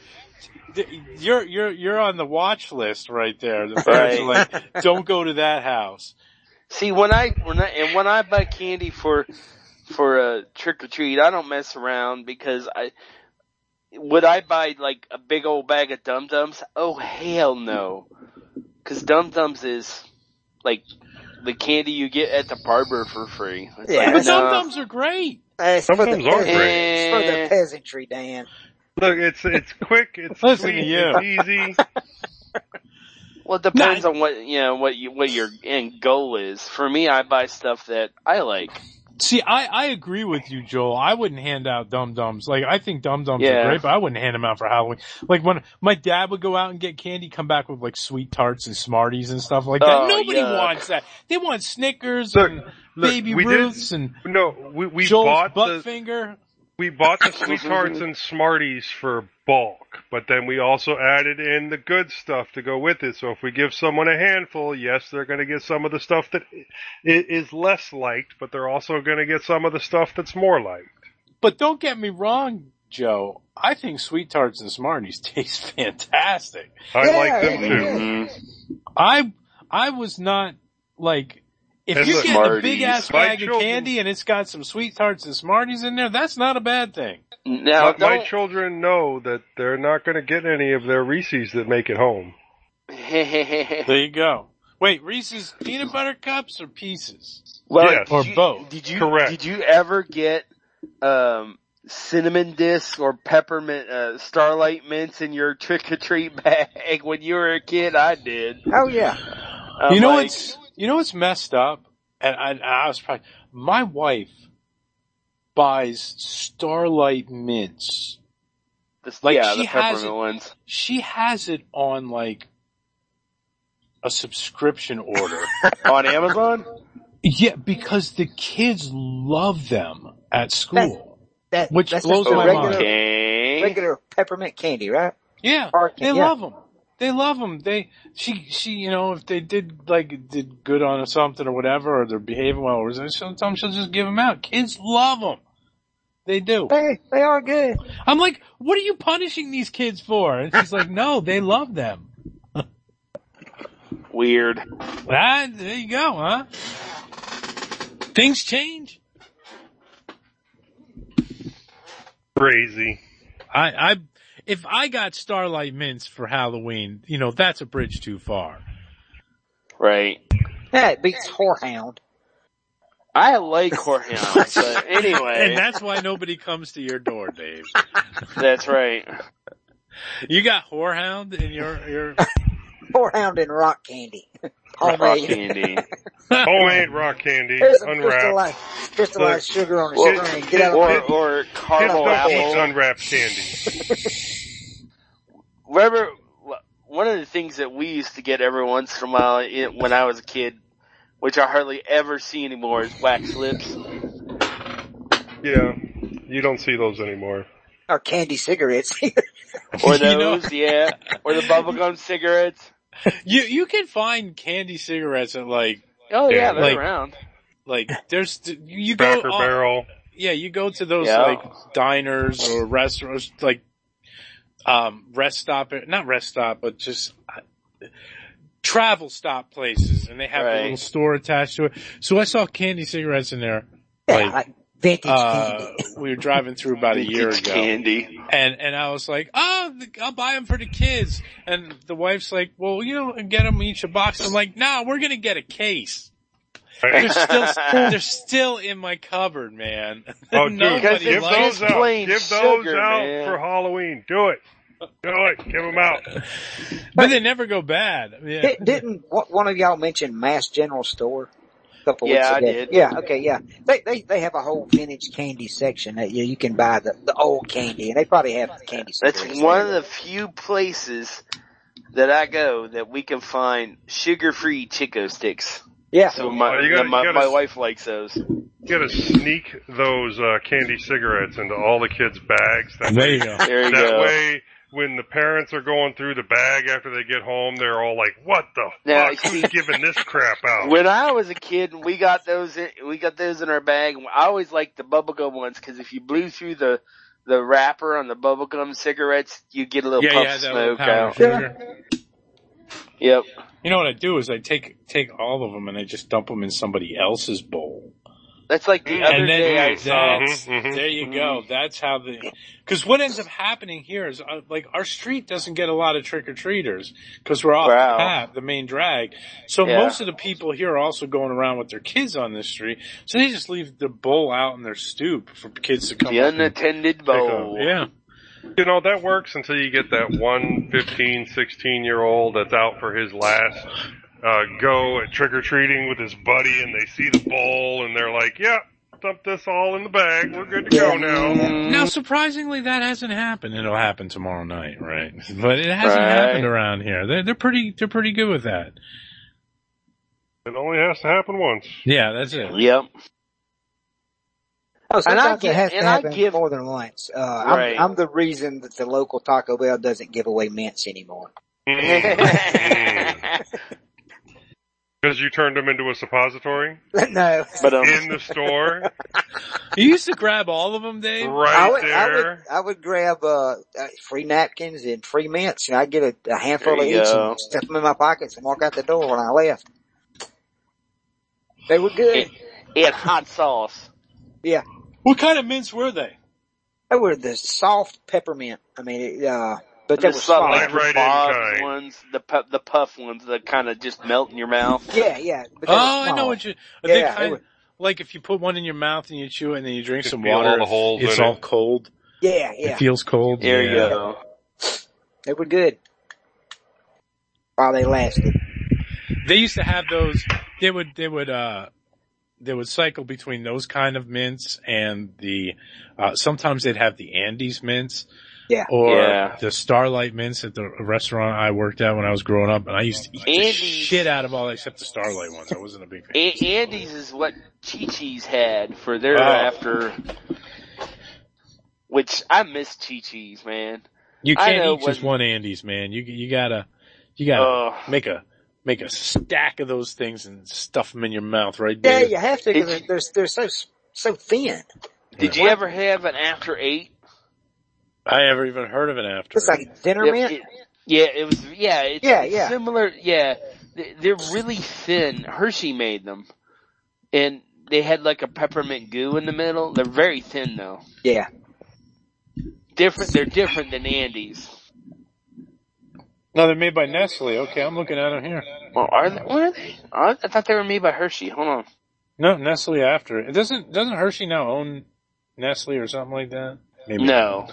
You're on the watch list right there. The parents are like, don't go to that house. See, when I buy candy for a trick-or-treat, I don't mess around because would I buy like a big old bag of Dum Dums? Oh, hell no. Cause Dum Dums is like the candy you get at the barber for free. But Dum Dums are great. It's for the peasantry, Dan. Look, it's quick, it's sweet, it's easy. Well, it depends on what your end goal is. For me, I buy stuff that I like. See, I agree with you, Joel. I wouldn't hand out Dum Dums. Like, I think Dum Dums are great, but I wouldn't hand them out for Halloween. Like, when my dad would go out and get candy, come back with, like, Sweet Tarts and Smarties and stuff like that. Nobody wants that. They want Snickers and Baby Ruths and we Joel's bought Buttfinger. We bought the Sweet Tarts and Smarties for bulk, but then we also added in the good stuff to go with it. So if we give someone a handful, yes, they're going to get some of the stuff that is less liked, but they're also going to get some of the stuff that's more liked. But don't get me wrong, Joe. I think Sweet Tarts and Smarties taste fantastic. I like them too. I was not like... If you get a big ass bag of candy and it's got some Sweet Tarts and Smarties in there, that's not a bad thing. Now, my children know that they're not going to get any of their Reese's that make it home. There you go. Wait, Reese's peanut butter cups or pieces? Well, yes. Or both. Correct. Did you ever get cinnamon discs or peppermint Starlight mints in your trick-or-treat bag when you were a kid? I did. Oh yeah. You know what's messed up? And I was probably, my wife buys Starlight mints. The peppermint ones. She has it on like a subscription order. On Amazon? Yeah, because the kids love them at school. Which that's blows my mind. Regular peppermint candy, right? Yeah, they love them. They love them. She, if they did good on something or whatever, or they're behaving well, or sometimes she'll just give them out. Kids love them. They do. They are good. I'm like, what are you punishing these kids for? And she's like, no, they love them. Weird. There you go, huh? Things change. Crazy. If I got Starlight Mints for Halloween, that's a bridge too far. Right. Yeah, it beats Whorehound. I like Whorehound, but anyway. And that's why nobody comes to your door, Dave. That's right. You got Whorehound in your... Whorehound and rock candy. Rock candy. Homemade rock candy. There's some Unwrapped. crystallized sugar on a string. Get out of or caramel apple. Unwrapped candy. Remember, one of the things that we used to get every once in a while when I was a kid, which I hardly ever see anymore, is wax lips. Yeah, you don't see those anymore. Or candy cigarettes. Or those, yeah. Or the bubblegum cigarettes. You can find candy cigarettes at oh yeah, they're around. There's, you Cracker go, Barrel. Yeah, you go to those diners or restaurants, rest stop, not rest stop, but just travel stop places, and they have a little store attached to it. So I saw candy cigarettes in there. Like vintage candy. We were driving through about a year ago. Candy. And I was like, I'll buy them for the kids. And the wife's like, well, get them each a box. I'm like, nah, we're gonna get a case. They're still in my cupboard, man. Oh, dude, give those out. Give those out man. for Halloween. Do it. Give them out. But they never go bad. Yeah. Didn't one of y'all mention Mass General Store? A couple weeks ago? I did. Yeah, okay, yeah. They have a whole vintage candy section that you can buy the old candy, and they probably have the candy. That's one of the few places that I go that we can find sugar-free Chico sticks. Yeah. So my wife likes those. You gotta sneak those candy cigarettes into all the kids' bags. There you go. That way, when the parents are going through the bag after they get home, they're all like, "What the fuck? Who's giving this crap out?" When I was a kid, we got those in our bag. I always liked the bubblegum ones because if you blew through the wrapper on the bubblegum cigarettes, you get a little puff of smoke out. Yep. You know what I do is I take all of them and I just dump them in somebody else's bowl. That's like the other day I saw. There you go. That's how because what ends up happening here is our street doesn't get a lot of trick-or-treaters because we're off the path, the main drag. So most of the people here are also going around with their kids on this street. So they just leave the bowl out in their stoop for kids to come. The unattended bowl. Yeah. That works until you get that one 15, 16-year-old that's out for his last go at trick-or-treating with his buddy, and they see the bowl, and they're like, yeah, dump this all in the bag. We're good to go now. Now, surprisingly, that hasn't happened. It'll happen tomorrow night, right? But it hasn't happened around here. They're pretty good with that. It only has to happen once. Yeah, that's it. Yep. Oh, sometimes it has to happen more than once. I'm the reason that the local Taco Bell doesn't give away mints anymore. Because you turned them into a suppository? No. But, in the store? You used to grab all of them, Dave? There. I would grab free napkins and free mints, and I'd get a handful of each and stuff them in my pockets and walk out the door when I left. They were good. It had hot sauce. Yeah. What kind of mints were they? They were the soft peppermint. I mean, but they were soft. Like the ones, the puff ones that kind of just melt in your mouth. Yeah. I know what you. Like if you put one in your mouth and you chew it and then you drink some water, it's all cold. Yeah. It feels cold. There you go. They were good while they lasted. They used to have those. They would cycle between those kind of mints and the, sometimes they'd have the Andes mints. Yeah. Or the Starlight mints at the restaurant I worked at when I was growing up, and I used to eat the shit out of all except the Starlight ones. I wasn't a big fan. Andes is what Chi-Chi's had for their after, which I miss Chi-Chi's, man. You can't eat just one Andes, man. You gotta, You gotta make a stack of those things and stuff them in your mouth, right? Yeah, Dave? you have to because they're so thin. Did you ever have an After 8? I never even heard of an After. It's like dinner mint. It's similar. Yeah, they're really thin. Hershey made them, and they had like a peppermint goo in the middle. They're very thin though. Yeah. They're different than Andes. No, they're made by Nestle. Okay, I'm looking at them here. Well, what are they? I thought they were made by Hershey. Hold on. No, Nestle After. It doesn't Hershey now own Nestle or something like that? Maybe no.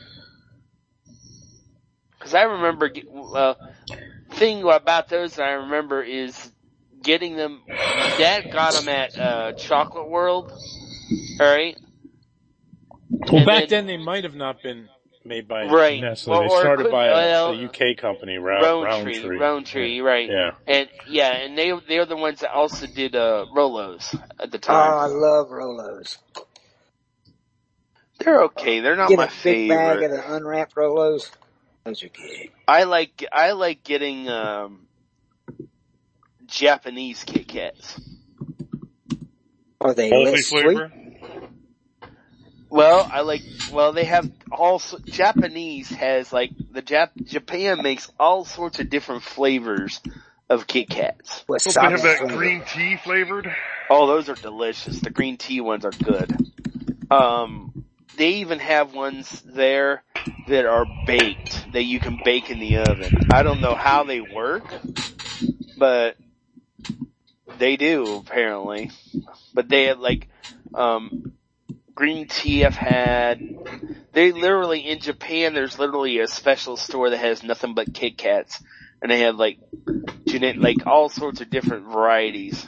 Because I remember, thing about those that I remember is getting them. Dad got them at Chocolate World. All right. Well, back then they might have not been made by Nestle. They started by a UK company, Roundtree. Right? Yeah. And they're the ones that also did Rolos at the time. Oh, I love Rolos. They're okay. They're not my favorite. Get a big bag of the unwrapped Rolos. Those are good. I like getting Japanese Kit Kats. Are they less sweet? Well, they have Japanese has Japan makes all sorts of different flavors of Kit Kats. They have that green tea flavored? Oh, those are delicious. The green tea ones are good. They even have ones there that are baked, that you can bake in the oven. I don't know how they work, but they do, apparently. But they have green tea I've had. They literally, in Japan, there's literally a special store that has nothing but Kit Kats. And they have all sorts of different varieties.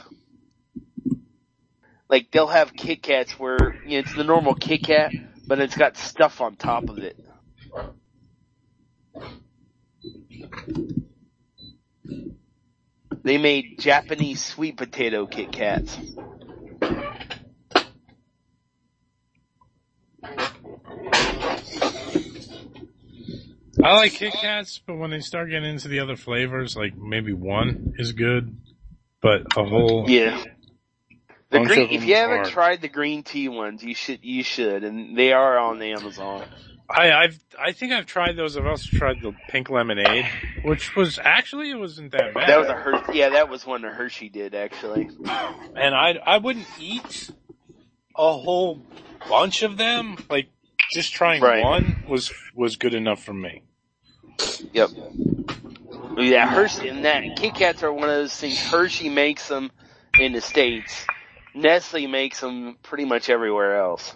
Like, they'll have Kit Kats where, it's the normal Kit Kat, but it's got stuff on top of it. They made Japanese sweet potato Kit Kats. I like Kit Kats, but when they start getting into the other flavors, like maybe one is good, but a whole if you haven't tried the green tea ones, you should, and they are on Amazon. I think I've tried those. I've also tried the pink lemonade, which it wasn't that bad. That was that was one that Hershey did actually. And I wouldn't eat a whole bunch of them. Like just trying one was good enough for me. Yep. Yeah, Hershey and that Kit Kats are one of those things. Hershey makes them in the States. Nestle makes them pretty much everywhere else.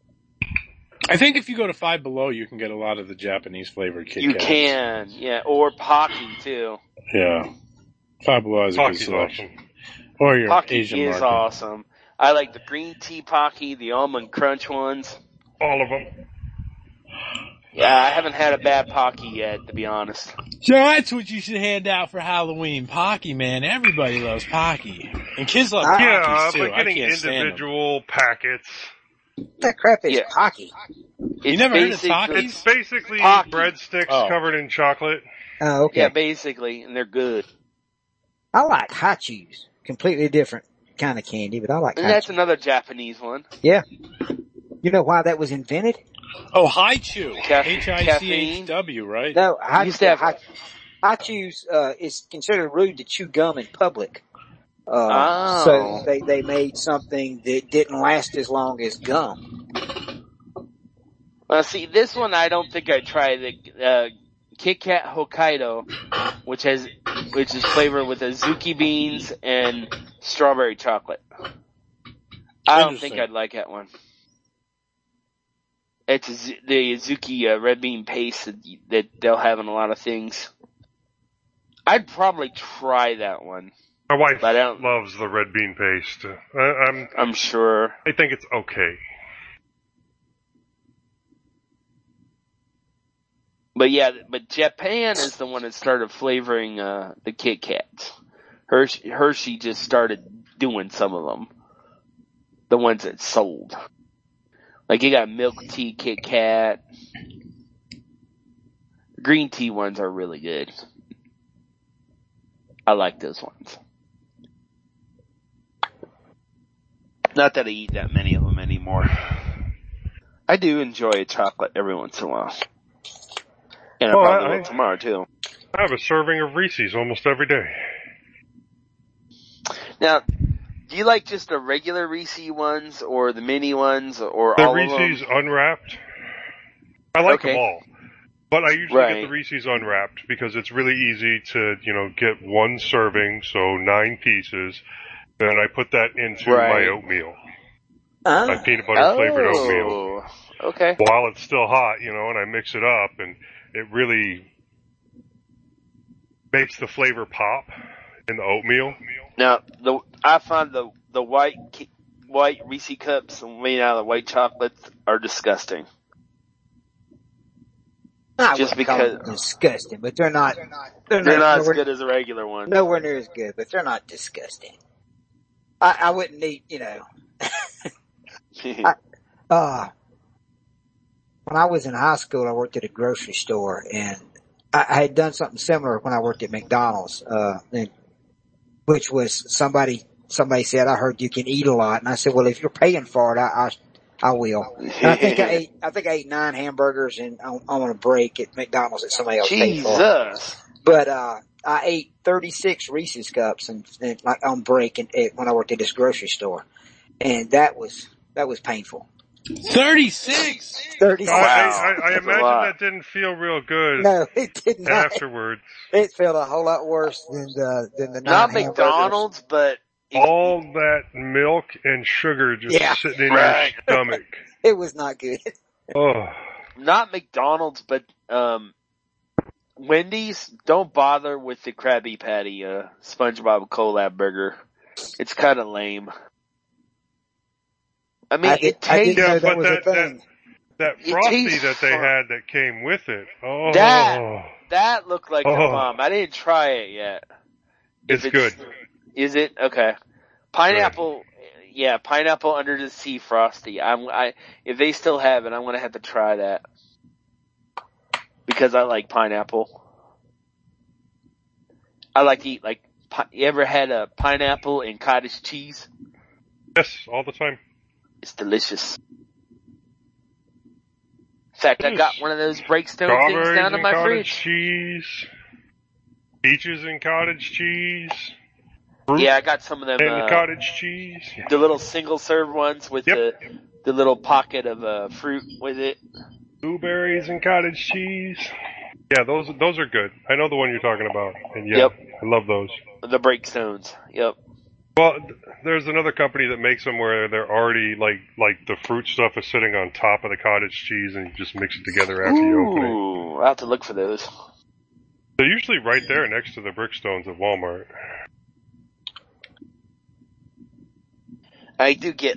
I think if you go to Five Below, you can get a lot of the Japanese flavored Kit Kats. You can, yeah, or Pocky too. Yeah, Five Below is a good selection. Or your Pocky Asian is market. awesome. I like the green tea Pocky, the almond crunch ones. All of them. Yeah, I haven't had a bad Pocky yet, to be honest. So that's what you should hand out for Halloween. Pocky, man. Everybody loves Pocky. And kids love Pockies, too. But getting individual packets. That crap is Pocky. You never heard of Takis? It's basically breadsticks covered in chocolate. Oh, okay. Yeah, basically, and they're good. I like Hot Chews. Completely different kind of candy, but I like And Hot that's Chews. another Japanese one. Yeah. You know why that was invented? Oh, Hi-Chew. Caffeine. H-I-C-H-W, right? No, Hot Chews is considered rude to chew gum in public. So they made something that didn't last as long as gum. Well, see, this one I don't think I'd try. The Kit Kat Hokkaido, which is flavored with azuki beans and strawberry chocolate. I don't think I'd like that one. It's the azuki red bean paste that they'll have in a lot of things. I'd probably try that one. My wife loves the red bean paste. I'm sure. I think it's okay. But Japan is the one that started flavoring the Kit Kats. Hershey just started doing some of them. The ones that sold. Like you got milk tea Kit Kat. Green tea ones are really good. I like those ones. Not that I eat that many of them anymore. I do enjoy a chocolate every once in a while. And I probably will tomorrow too. I have a serving of Reese's almost every day. Now, do you like just the regular Reese's ones or the mini ones or the all Reese's of them? The Reese's unwrapped. I like them all. But I usually get the Reese's unwrapped because it's really easy to, get one serving, so 9 pieces. Then I put that into my oatmeal. My peanut butter flavored oatmeal. Okay. While it's still hot, and I mix it up, and it really makes the flavor pop in the oatmeal. Now, I find the white Reese's cups made out of white chocolates are disgusting. Just because disgusting, but they're not as good as a regular one. Nowhere near as good, but they're not disgusting. I wouldn't eat, when I was in high school, I worked at a grocery store, and I had done something similar when I worked at McDonald's, which was somebody said, I heard you can eat a lot. And I said, well, if you're paying for it, I will. And I think I ate 9 hamburgers and on a break at McDonald's that somebody else paid for. Jesus. But, I ate 36 Reese's cups and like on break when I worked at this grocery store. And that was painful. 36? 36. Wow. I imagine that didn't feel real good. No, it did not. Afterwards. It felt a whole lot worse than the 9 Not hamburgers. McDonald's, but all that milk and sugar just sitting in your stomach. It was not good. Oh. Not McDonald's, but Wendy's. Don't bother with the Krabby Patty SpongeBob collab burger. It's kind of lame. I mean, it tastes. Yeah, but that Frosty that they had that came with it. Oh, that looked like the bomb. I didn't try it yet. It's good. Is it? Okay. Pineapple, pineapple under the sea Frosty. If they still have it, I'm gonna have to try that. Because I like pineapple. I like to eat, you ever had a pineapple and cottage cheese? Yes, all the time. It's delicious. In fact, I got one of those breakstone things down in my fridge. Cheese. Peaches and cottage cheese. Fruit yeah, I got some of them. And cottage cheese. The little single serve ones with the little pocket of fruit with it. Blueberries and cottage cheese. Yeah, those are good. I know the one you're talking about. And I love those. The breakstones. Yep. Well, there's another company that makes them where they're already like the fruit stuff is sitting on top of the cottage cheese and you just mix it together after you open it. Ooh, I'll have to look for those. They're usually right there next to the Brickstones at Walmart. I do get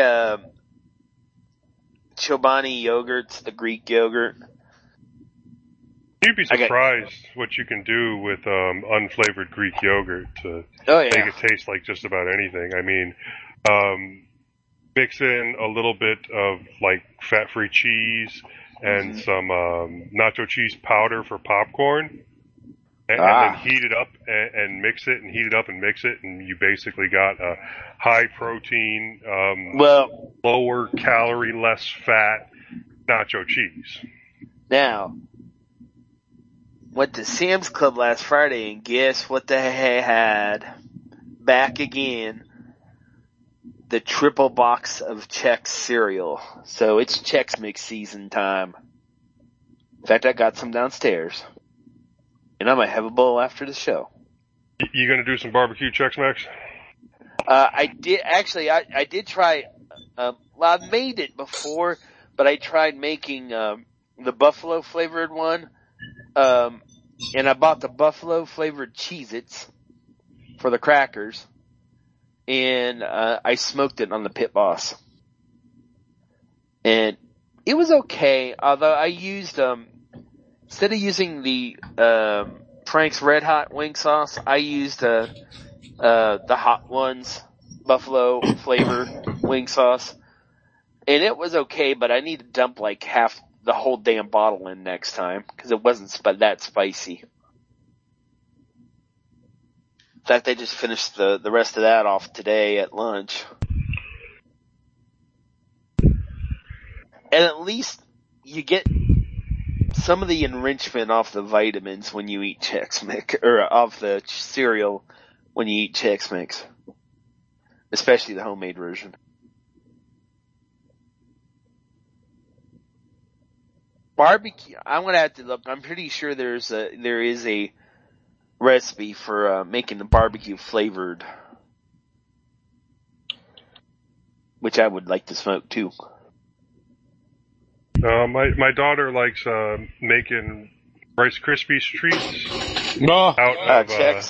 Chobani yogurts, the Greek yogurt. You'd be surprised what you can do with unflavored Greek yogurt to make it taste like just about anything. I mean, mix in a little bit of fat-free cheese and some nacho cheese powder for popcorn, and then heat it up and mix it, and heat it up and mix it, and you basically got a high-protein, lower calorie, less fat nacho cheese. Now, went to Sam's Club last Friday, and guess what they had? Back again. The triple box of Chex cereal. So it's Chex Mix season time. In fact, I got some downstairs. And I might have a bowl after the show. You gonna do some barbecue Chex Mix? I did, actually, I did try, I've made it before, but I tried making, the buffalo flavored one. And I bought the buffalo flavored Cheez-Its for the crackers, and I smoked it on the Pit Boss. And it was okay, although I used, instead of using the Frank's Red Hot wing sauce, I used the Hot Ones buffalo flavor wing sauce. And it was okay, but I need to dump half the whole damn bottle in next time, because it wasn't that spicy. fact, I just finished the rest of that off today at lunch. And at least you get some of the enrichment off the vitamins when you eat Chex Mix, or off the cereal when you eat Chex Mix. Especially the homemade version. Barbecue, I'm gonna have to look. I'm pretty sure there is a recipe for making the barbecue flavored, which I would like to smoke too. My daughter likes making Rice Krispies treats No. out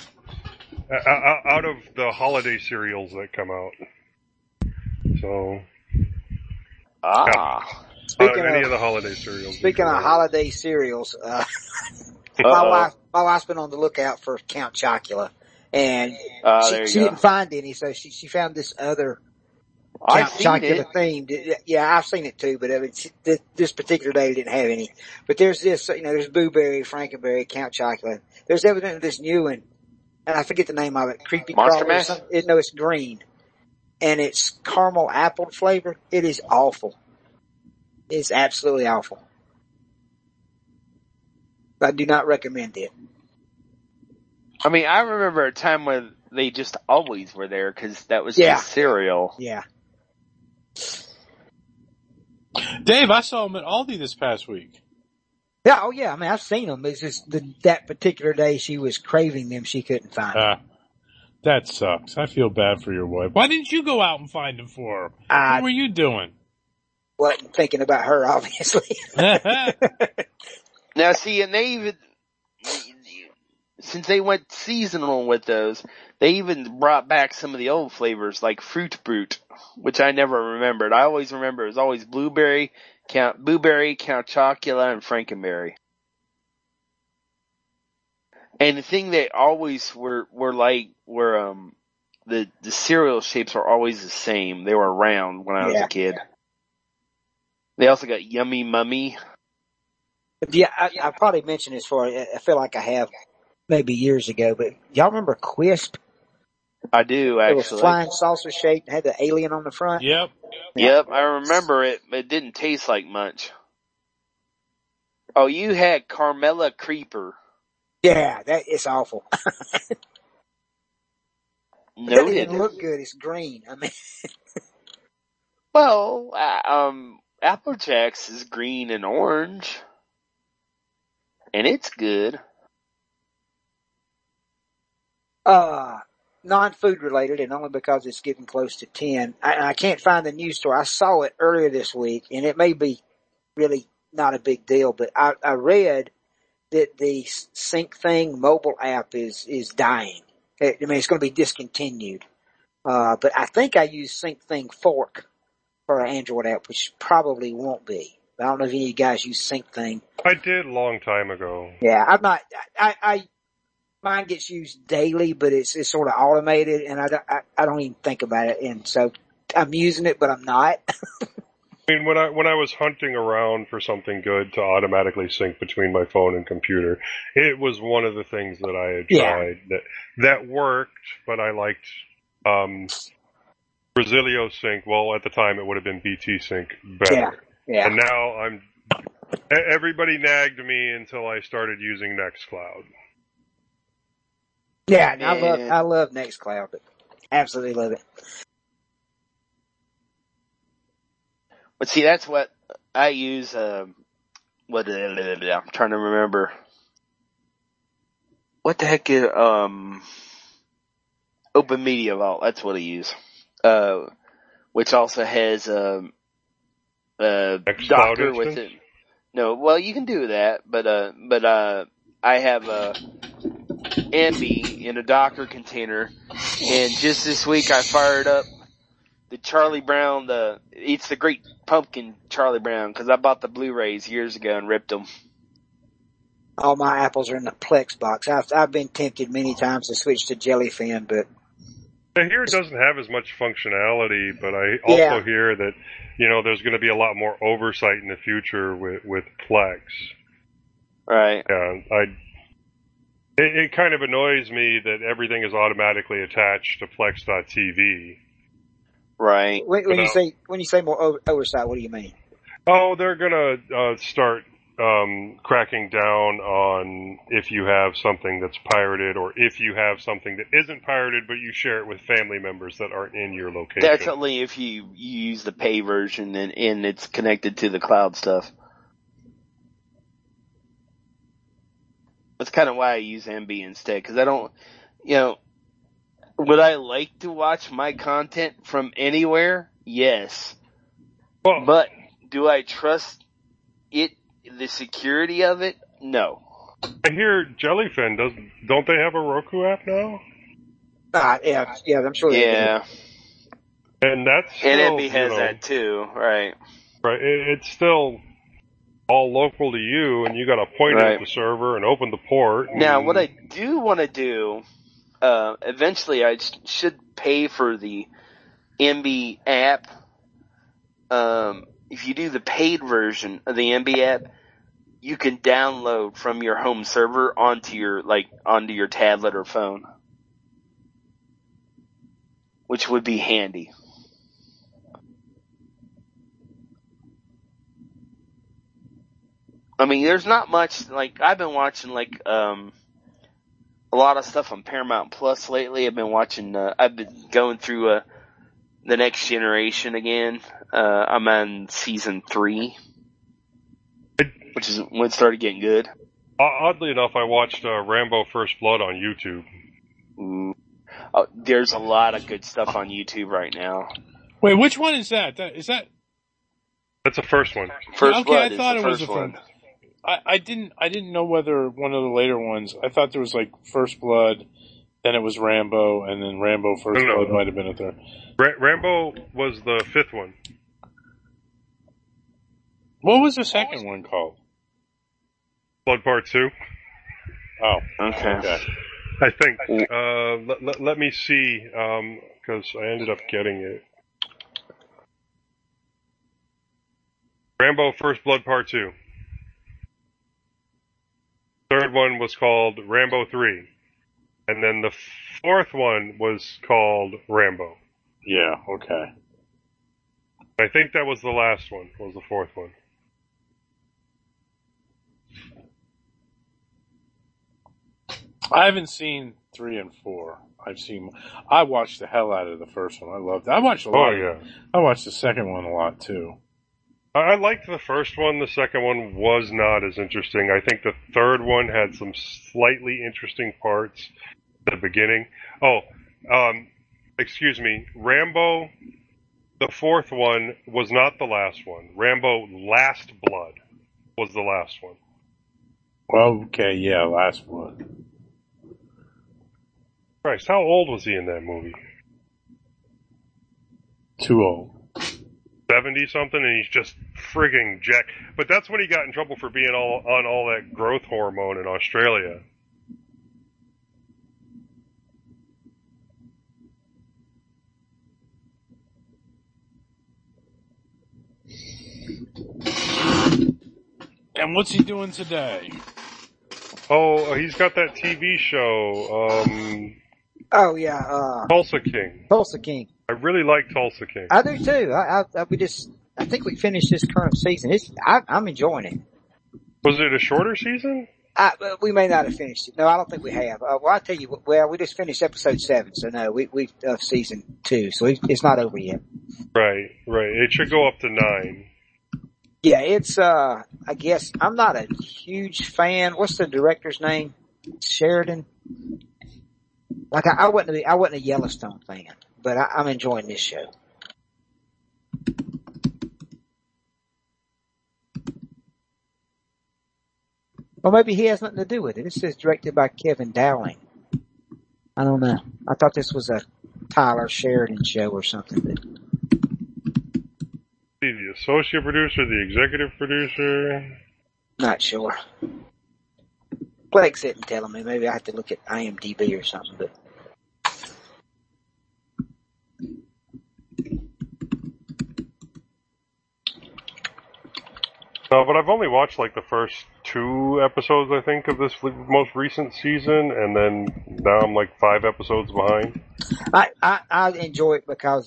of the holiday cereals that come out. So, any of the holiday cereals. Speaking of holiday cereals, my wife's been on the lookout for Count Chocula, and she didn't find any, so she found this other Count Chocula themed. Yeah, I've seen it too, but this particular day it didn't have any. But there's this, there's Boo Berry, Frankenberry, Count Chocula. There's evidently this new one, and I forget the name of it. Creepy Monster Crawler or Mash? something. No, it's green, and it's caramel apple flavor. It is awful. It's absolutely awful. I do not recommend it. I mean, I remember a time when they just always were there because that was just cereal. Yeah. Dave, I saw him at Aldi this past week. Yeah, oh yeah. I mean, I've seen them. It's just that particular day she was craving them. She couldn't find them. That sucks. I feel bad for your wife. Why didn't you go out and find them for her? What were you doing? Wasn't thinking about her, obviously. Now, see, and they even, since they went seasonal with those, they even brought back some of the old flavors like Fruit Brute, which I never remembered. I always remember it was always Blueberry, Count Chocula, and Frankenberry. And the thing they always were the cereal shapes are always the same. They were round when I was a kid. They also got Yummy Mummy. Yeah, I probably mentioned this before. I feel like I have maybe years ago, but y'all remember Quisp? I do, actually. It was flying saucer shaped and had the alien on the front. Yep. Yep, I remember it, but it didn't taste like much. Oh, you had Carmella Creeper. Yeah, it's awful. No, it didn't look good. It's green. I mean, well, Applejacks is green and orange, and it's good. Non-food related, and only because it's getting close to 10. I can't find the news story. I saw it earlier this week, and it may be really not a big deal, but I read that the Sync Thing mobile app is dying. I mean, it's going to be discontinued. But I think I use Sync Thing Fork for an Android app, which probably won't be. I don't know if any of you guys use Sync Thing. I did a long time ago. Yeah, I'm not. Mine gets used daily, but it's sort of automated, and I don't even think about it, and so I'm using it, but I'm not. I mean, when I was hunting around for something good to automatically sync between my phone and computer, it was one of the things that I had tried that worked, but I liked Brasilio Sync. Well, at the time it would have been BT Sync better. Yeah. And now everybody nagged me until I started using Nextcloud. Yeah, and I love Nextcloud, but absolutely love it. But see, that's what I use. I'm trying to remember. What the heck is Open Media Vault? That's what I use. Which also has Docker with it. No, well, you can do that, but I have Ambi in a Docker container, and just this week I fired up the Charlie Brown, It's the Great Pumpkin Charlie Brown, because I bought the Blu-rays years ago and ripped them. All my apples are in the Plex box. I've been tempted many times to switch to Jellyfin, but I hear it doesn't have as much functionality, but I also hear that, there's going to be a lot more oversight in the future with Plex. Right. Yeah, It kind of annoys me that everything is automatically attached to Plex.tv. Right. When you say more oversight, what do you mean? Oh, they're gonna start cracking down on if you have something that's pirated, or if you have something that isn't pirated but you share it with family members that aren't in your location. That's only if you use the pay version and it's connected to the cloud stuff. That's kind of why I use MB instead, because I don't, would I like to watch my content from anywhere? Yes. Well, but do I trust it, the security of it? No. I hear Jellyfin, don't they have a Roku app now? Yeah, I'm sure they do. And that's still, and MB has that too, right. Right, it's still all local to you, and you got to point it at the server and open the port. Now, what I do want to do, eventually I should pay for the MB app. If you do the paid version of the MB app, you can download from your home server onto your tablet or phone, which would be handy. I mean, there's not much, I've been watching, a lot of stuff on Paramount Plus lately. I've been going through, The Next Generation again. I'm on season 3, which is when it started getting good. Oddly enough, I watched Rambo First Blood on YouTube. Oh, there's a lot of good stuff on YouTube right now. Wait, which one is that? That's the first one. First Blood I thought is it was the first one. I didn't know whether one of the later ones. I thought there was First Blood, then it was Rambo, and then Rambo First Blood might have been a third. Rambo was the 5th one. What was the second one called? Blood Part 2. Oh, okay. I think. Let me see, because I ended up getting it. Rambo First Blood Part 2. Third one was called Rambo 3. And then the 4th one was called Rambo. Yeah, okay. I think that was the last one, was the 4th one. I haven't seen 3 and 4. I watched the hell out of the first one. I loved it. I watched a lot. Oh, yeah. I watched the second one a lot, too. I liked the first one. The second one was not as interesting. I think the third one had some slightly interesting parts at the beginning. Excuse me. Rambo, the 4th one, was not the last one. Rambo Last Blood was the last one. Okay, yeah, Last Blood. Christ, how old was he in that movie? Too old. 70-something, and he's just frigging jacked. But that's when he got in trouble for being on all that growth hormone in Australia. And what's he doing today? Oh, he's got that TV show, Tulsa King. Tulsa King. I really like Tulsa King. I do too. I think we finished this current season. I'm enjoying it. Was it a shorter season? We may not have finished it. No, I don't think we have. Well, I'll tell you, we just finished episode 7, so no, we season 2, so it's not over yet. Right. It should go up to 9. Yeah, it's, I guess, I'm not a huge fan. What's the director's name? Sheridan? I wasn't a Yellowstone fan, but I'm enjoying this show. Or maybe he has nothing to do with it. It says directed by Kevin Dowling. I don't know. I thought this was a Tyler Sheridan show or something. But The associate producer, the executive producer? Not sure. Blake didn't tell me. Maybe I have to look at IMDb or something. But No, but I've only watched the first 2 episodes, I think, of this most recent season, and then now I'm like 5 episodes behind. I enjoy it because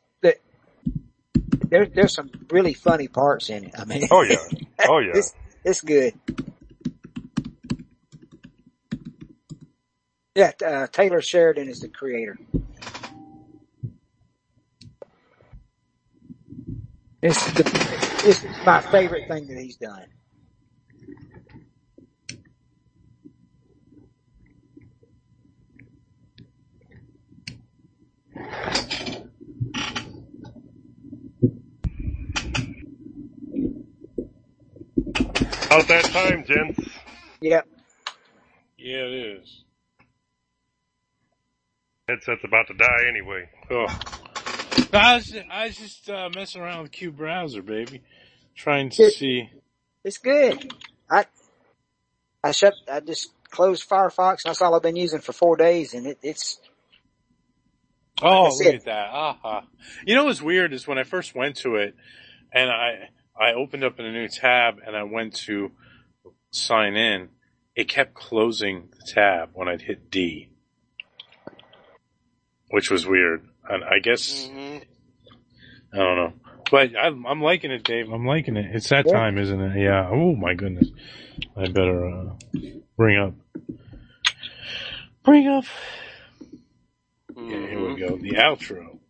there's some really funny parts in it. I mean, oh yeah. It's good. Yeah, Taylor Sheridan is the creator. It's my favorite thing that he's done. How's that time, gents? Yep. Yeah, it is. Headset's about to die anyway. Oh. I was just messing around with Q browser, baby, trying to see. It's good. I just closed Firefox. That's all I've been using for 4 days, and it's. Oh, look at that! Aha! You know what's weird is when I first went to it, and I opened up in a new tab, and I went to sign in. It kept closing the tab when I'd hit D, which was weird. And I guess, I don't know. But I'm liking it, Dave. I'm liking it. It's that time, isn't it? Yeah. Oh, my goodness. I better bring up. Yeah, here we go. The outro.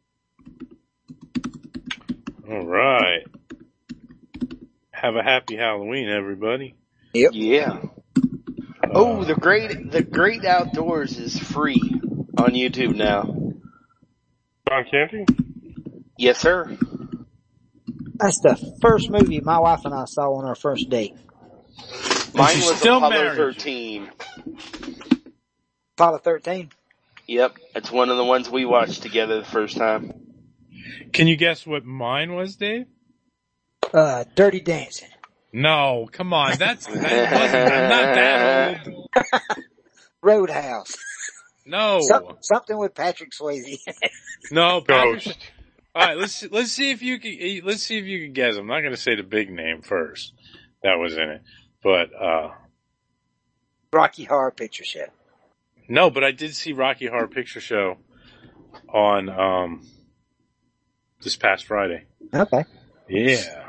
All right. Have a happy Halloween, everybody. Yep. Yeah. The Great Outdoors is free on YouTube now. John Canty? Yes, sir. That's the first movie my wife and I saw on our first date. Mine was Apollo 13. Apollo 13? Yep, it's one of the ones we watched together the first time. Can you guess what mine was, Dave? Dirty Dancing. No, come on. I'm not that old. Roadhouse. No. Something with Patrick Swayze. No, Patrick. All right, let's see if you can guess. I'm not going to say the big name first that was in it, but Rocky Horror Picture Show. No, but I did see Rocky Horror Picture Show on this past Friday. Okay. Yeah.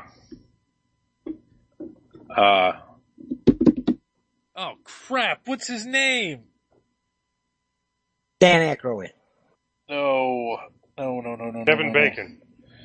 Oh crap! What's his name? Dan Aykroyd. No. Kevin Bacon.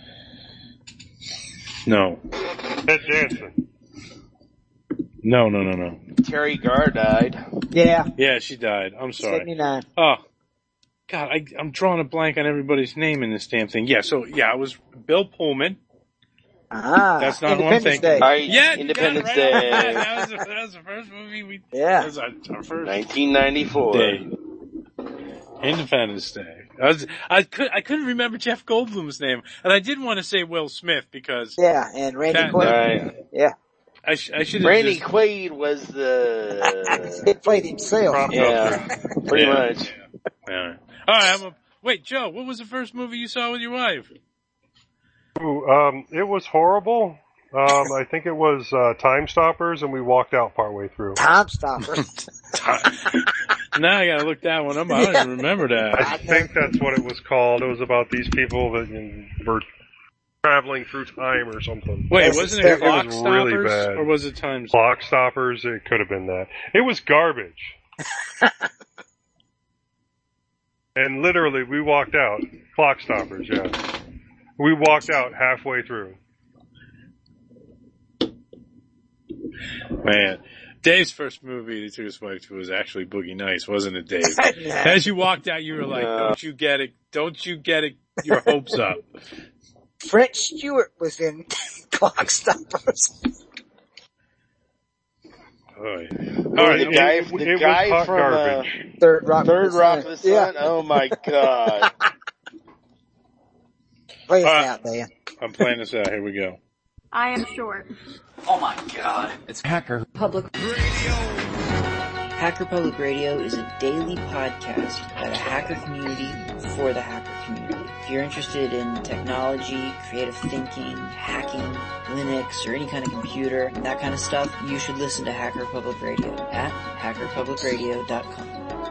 No. Ted Danson. No. Terry Garr died. Yeah. Yeah, she died. I'm sorry. 79. Oh. God, I'm drawing a blank on everybody's name in this damn thing. Yeah, it was Bill Pullman. That's not what I'm thinking. Yeah, Independence Day. That was the first movie Yeah. That was our first 1994. day. Independence Day. I couldn't remember Jeff Goldblum's name, and I did want to say Will Smith because and Randy Quaid. Yeah. I should have. Randy Quaid was the. He played himself. Yeah, pretty much. Yeah. All right. Wait, Joe. What was the first movie you saw with your wife? Ooh, it was horrible. I think it was Time Stoppers, and we walked out partway through. Time Stoppers. Now I gotta look that one up. I don't even remember that. I think that's what it was called. It was about these people that were traveling through time or something. Wait, wasn't it Clock was Stoppers? really bad. Or was it Time Clock Stoppers? It could have been that. It was garbage. And literally, we walked out. Clock Stoppers, yeah. We walked out halfway through. Man, Dave's first movie he took his wife to was actually Boogie Nights, wasn't it, Dave? As you walked out, you were like, don't you get it, your hopes up. French Stewart was in Clock Stoppers. Oh, yeah. All right, the guy from Third Rock of the Sun. Yeah. Oh my God. Play us out, Dan. I'm playing this out. Here we go. I am short. Oh my God. It's Hacker. Public radio. Hacker Public Radio is a daily podcast about a hacker community for the hacker community. If you're interested in technology, creative thinking, hacking, Linux, or any kind of computer, that kind of stuff, you should listen to Hacker Public Radio at hackerpublicradio.com.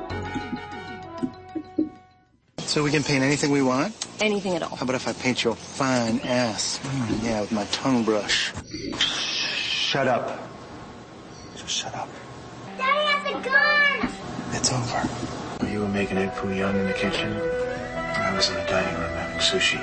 So we can paint anything we want? Anything at all. How about if I paint your fine ass? Yeah, with my tongue brush. Shut up. Just shut up. Daddy has a gun! It's over. You were making Ed Foo Young in the kitchen. I was in the dining room having sushi.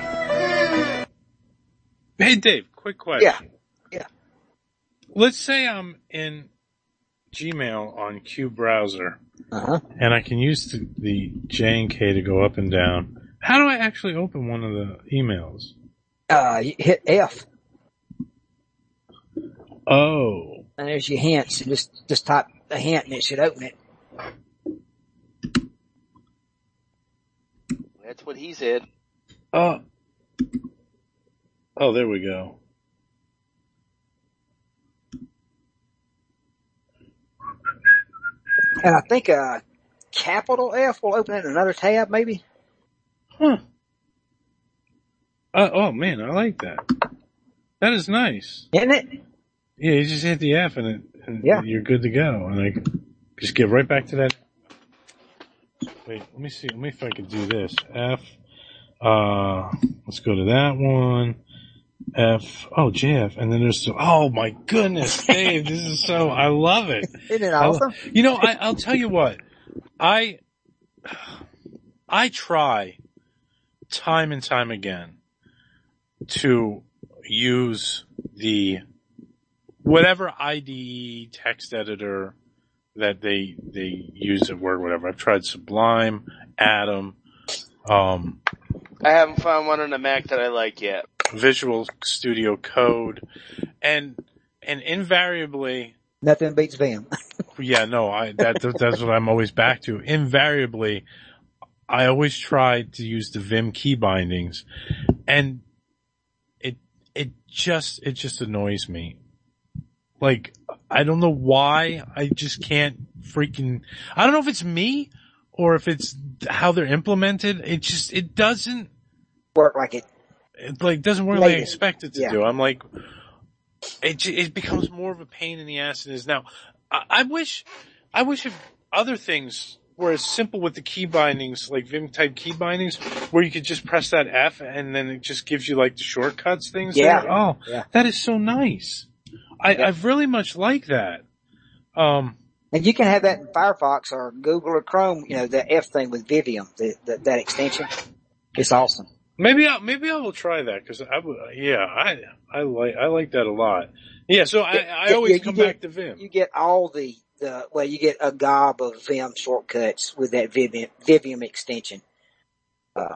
Hey, Dave, quick question. Yeah. Let's say I'm in Gmail on Q browser, and I can use the J and K to go up and down. How do I actually open one of the emails? You hit F. Oh. And there's your hints. Just type a hint and it should open it. That's what he said. Oh, there we go. And I think capital F will open it in another tab, maybe. Huh. Oh man, I like that. That is nice. Isn't it? Yeah, you just hit the F and you're good to go. And I just get right back to that. Wait, let me see. Let me if I could do this. F. Let's go to that one. F. Oh, JF. And then there's, oh my goodness, Dave, this is so, I love it. Isn't it awesome? I'll tell you what. I try time and time again to use the whatever IDE text editor that they use at work, whatever. I've tried Sublime, Atom, I haven't found one on the Mac that I like yet. Visual Studio Code, and invariably nothing beats Vim. Yeah, no, that's what I'm always back to. Invariably, I always try to use the Vim key bindings, and it just annoys me. Like, I don't know why, I just can't I don't know if it's me or if it's how they're implemented. It doesn't work like it. It doesn't work like I expect it to do. I'm like, it becomes more of a pain in the ass than it is now. I wish if other things were as simple with the key bindings, like Vim type key bindings, where you could just press that F and then it just gives you like the shortcuts things. Yeah. There. Oh, yeah. That is so nice. I really much like that. And you can have that in Firefox or Google or Chrome, the F thing with Vivium, that extension. It's awesome. Maybe I will try that because I like that a lot. Yeah, so I always come back to Vim. You get all you get a gob of Vim shortcuts with that Vivium extension. And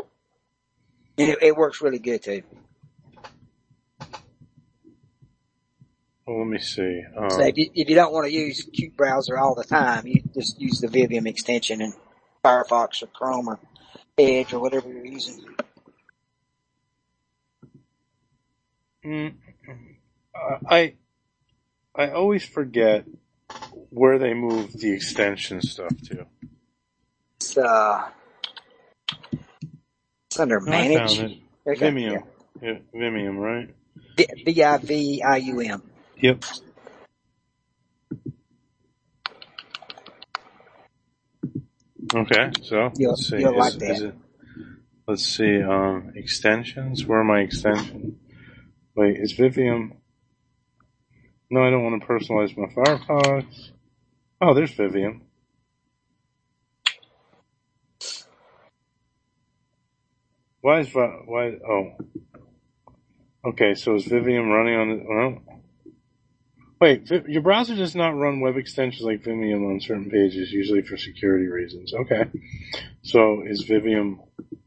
it works really good too. Well, let me see. So if you don't want to use Qt Browser all the time, you just use the Vivium extension in Firefox or Chrome or Edge or whatever you're using. I always forget where they move the extension stuff to. It's under Manage. I found it. Vimium. Yeah, Vimium, right? Vivium. Yep. Okay, so let's see. Let's see, extensions. Where are my extensions? Wait, is Vivium? No, I don't want to personalize my Firefox. Oh, there's Vivium. Why? Oh. Okay, so is Vivium running on the, well, wait, your browser does not run web extensions like Vimium on certain pages, usually for security reasons. Okay. So is Vivium,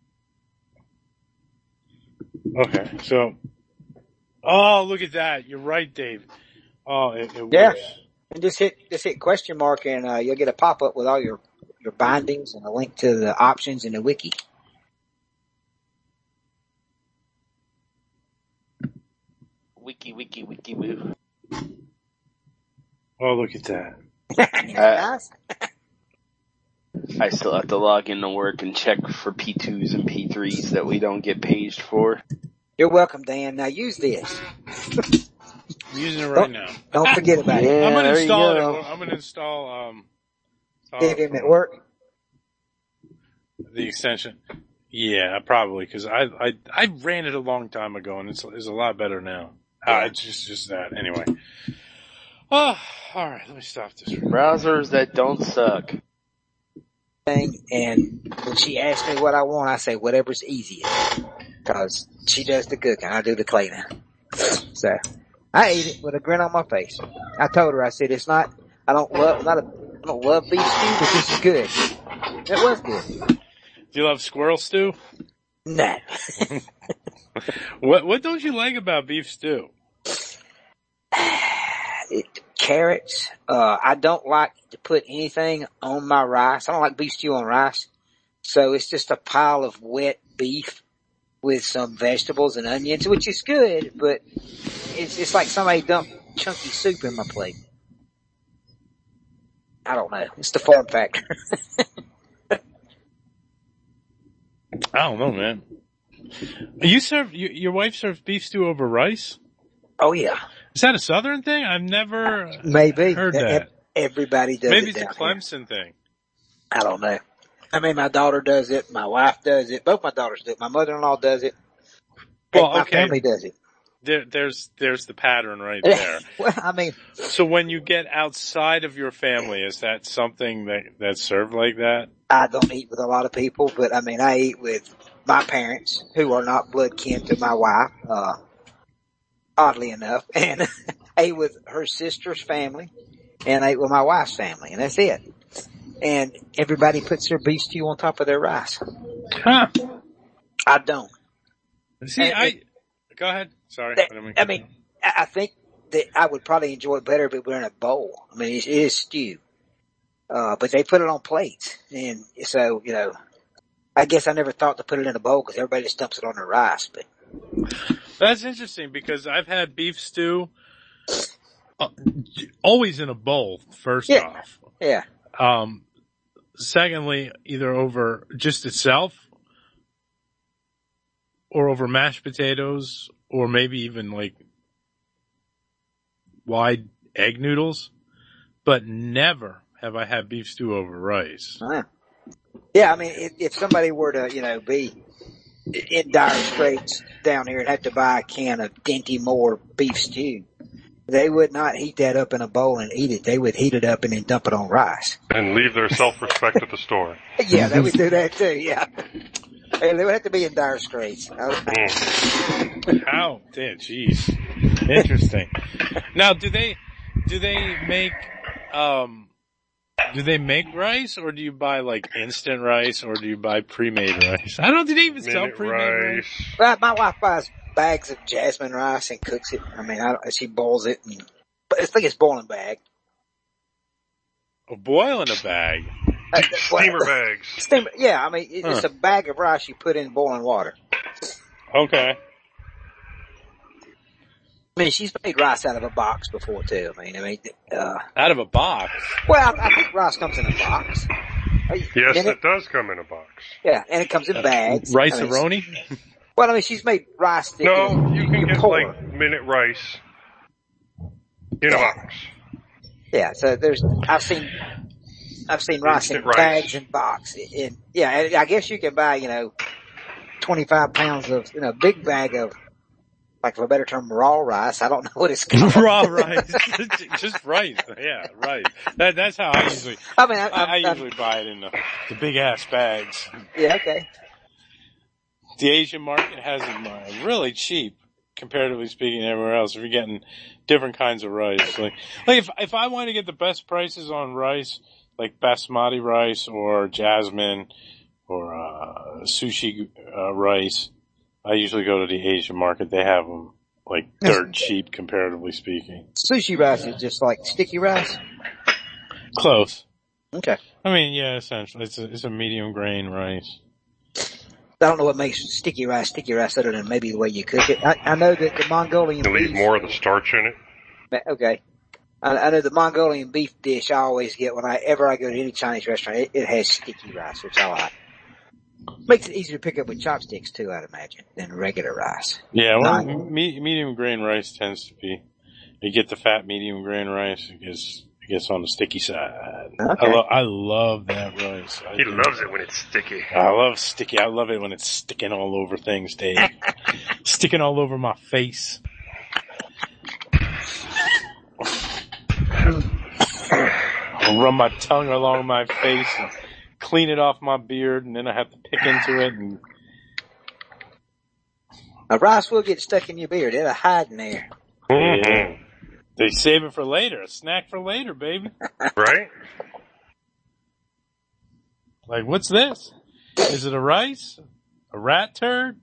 okay, so, oh, look at that. You're right, Dave. Oh, it works. Yeah. And just hit question mark and, you'll get a pop-up with all your bindings and a link to the options in the wiki. Wiki, woo. Oh, look at that. Nice. I still have to log into work and check for P2s and P3s that we don't get paged for. You're welcome, Dan. Now use this. I'm using it right now. Don't forget about it. I'm gonna install it. I'm gonna install Did him at work? The extension. Yeah, probably, because I ran it a long time ago and it's a lot better now. It's just that. Anyway. Oh, alright, let me stop this. Browsers that don't suck. And when she asks me what I want, I say whatever's easiest. Cause she does the cooking, I do the cleaning. So, I ate it with a grin on my face. I told her, I said, I don't love beef stew, but this is good. It was good. Do you love squirrel stew? No. What don't you like about beef stew? Carrots. I don't like to put anything on my rice. I don't like beef stew on rice. So it's just a pile of wet beef with some vegetables and onions, which is good, but it's like somebody dumped chunky soup in my plate. I don't know. It's the form factor. I don't know, man. Your wife serves beef stew over rice? Oh yeah. Is that a Southern thing? I've never heard that. Everybody does it. Maybe it's a Clemson thing. I don't know. I mean, my daughter does it. My wife does it. Both my daughters do it. My mother-in-law does it. Well, my family does it. There's the pattern right there. Well, I mean. So when you get outside of your family, is that something that's served like that? I don't eat with a lot of people, but I mean, I eat with my parents, who are not blood kin to my wife, oddly enough, and I ate with her sister's family, and I ate with my wife's family, and that's it. And everybody puts their beef stew on top of their rice. Huh. I don't. See, go ahead. Sorry. I mean, I think that I would probably enjoy it better if it were in a bowl. I mean, it is stew. But they put it on plates. And so, I guess I never thought to put it in a bowl because everybody just dumps it on their rice, but. That's interesting because I've had beef stew always in a bowl, first off. Yeah. Secondly, either over just itself or over mashed potatoes or maybe even like wide egg noodles, but never have I had beef stew over rice. Yeah, I mean, if somebody were to, be in dire straits down here and have to buy a can of Dinty Moore beef stew, they would not heat that up in a bowl and eat it. They would heat it up and then dump it on rice. And leave their self-respect at the store. Yeah, they would do that too, yeah. Hey, they would have to be in dire straits. How? Damn, jeez. Interesting. Now, do they make rice, or do you buy like instant rice, or do you buy pre-made rice? I don't. Do they even sell pre-made rice? Well, my wife buys bags of jasmine rice and cooks it. I mean, she boils it, but I think it's boiling bag. A boil in a bag. Steamer bags. Yeah, I mean, it's a bag of rice you put in boiling water. Okay. I mean, she's made rice out of a box before too. Out of a box? Well, I think rice comes in a box. Yes, it does come in a box. Yeah, and it comes in bags. Rice-a-roni? Well, I mean, she's made rice that you can get like minute rice in a box. Yeah, so I've seen rice in bags and boxes. I guess you can buy, 25 pounds of, big bag of, like for a better term, raw rice. I don't know what it's called. Raw rice. Just rice. Yeah, right. That's how I usually, I usually buy it in the big ass bags. Yeah, okay. The Asian market has them really cheap, comparatively speaking, everywhere else. If you're getting different kinds of rice, like if I want to get the best prices on rice, like basmati rice or jasmine or sushi rice, I usually go to the Asian market. They have them like dirt cheap, comparatively speaking. Sushi rice is just like sticky rice. Close. Okay. I mean, yeah, essentially, it's a medium grain rice. I don't know what makes sticky rice other than maybe the way you cook it. I know that the Mongolian you leave more of the starch in it. Okay. I know the Mongolian beef dish I always get whenever I go to any Chinese restaurant. It has sticky rice, which I like. Makes it easier to pick up with chopsticks too, I'd imagine, than regular rice. Yeah, well, medium grain rice tends to be. You get the fat medium grain rice, it gets on the sticky side. Okay. I love that rice. He loves it when it's sticky. I love sticky. I love it when it's sticking all over things, Dave. Sticking all over my face. I'll run my tongue along my face and clean it off my beard, and then I have to pick into it. And a rice will get stuck in your beard. It'll hide in there. Mm-hmm. They save it for later. A snack for later, baby. Right? Like, what's this? Is it a rice? A rat turd?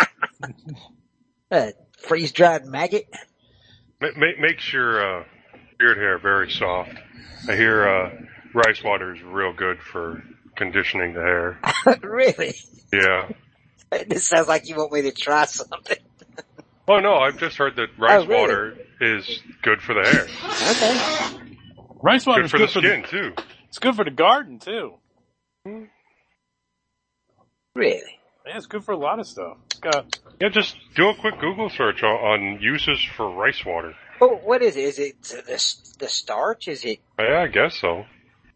Freeze-dried maggot? Makes your beard hair very soft. I hear rice water is real good for conditioning the hair. Really? Yeah. This sounds like you want me to try something. Oh no, I've just heard that rice water is good for the hair. Okay. Rice water good is for good the for skin too. It's good for the garden too. Really? Yeah, it's good for a lot of stuff. Yeah, just do a quick Google search on uses for rice water. Oh, what is it? Is it the starch? Is it? Yeah, I guess so.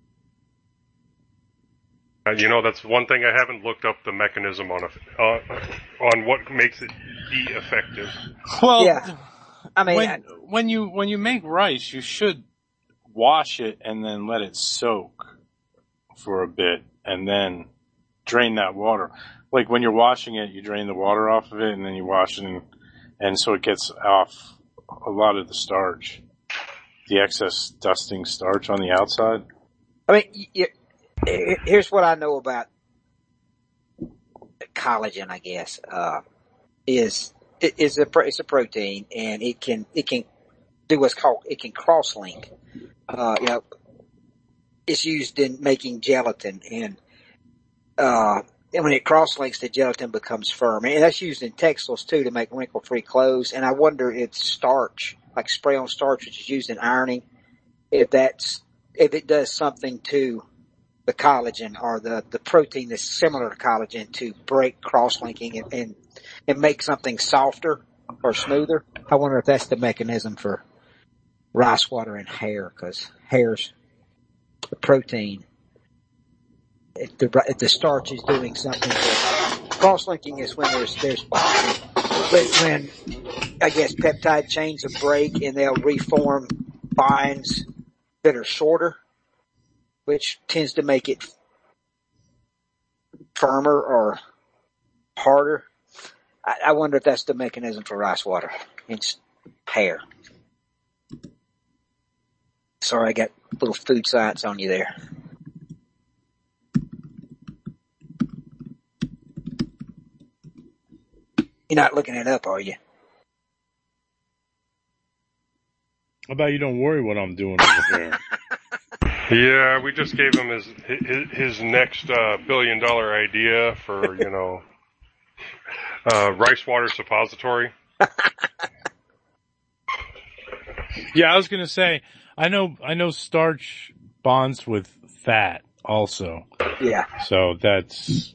That's one thing I haven't looked up the mechanism on what makes it be effective. Well, yeah. I mean, when you make rice, you should wash it and then let it soak for a bit and then drain that water. Like when you're washing it, you drain the water off of it and then you wash it and so it gets off a lot of the starch, the excess dusting starch on the outside. I mean, here's what I know about collagen, I guess, it's a protein and it can do what's called, it can cross-link. It's used in making gelatin and when it cross-links, the gelatin becomes firm. And that's used in textiles too to make wrinkle-free clothes. And I wonder if starch, like spray-on starch, which is used in ironing, if it does something to the collagen or the protein that's similar to collagen to break cross-linking and make something softer or smoother. I wonder if that's the mechanism for rice water and hair, because hair's the protein. If the starch is doing something, cross-linking is when there's bonding. But when, I guess, peptide chains will break and they'll reform binds that are shorter, which tends to make it firmer or harder. I wonder if that's the mechanism for rice water. It's hair. Sorry, I got a little food science on you there. You're not looking it up, are you? How about you don't worry what I'm doing over here? Yeah, we just gave him his next $1 billion idea for, rice water suppository. Yeah, I was gonna say, I know starch bonds with fat also. Yeah. So that's,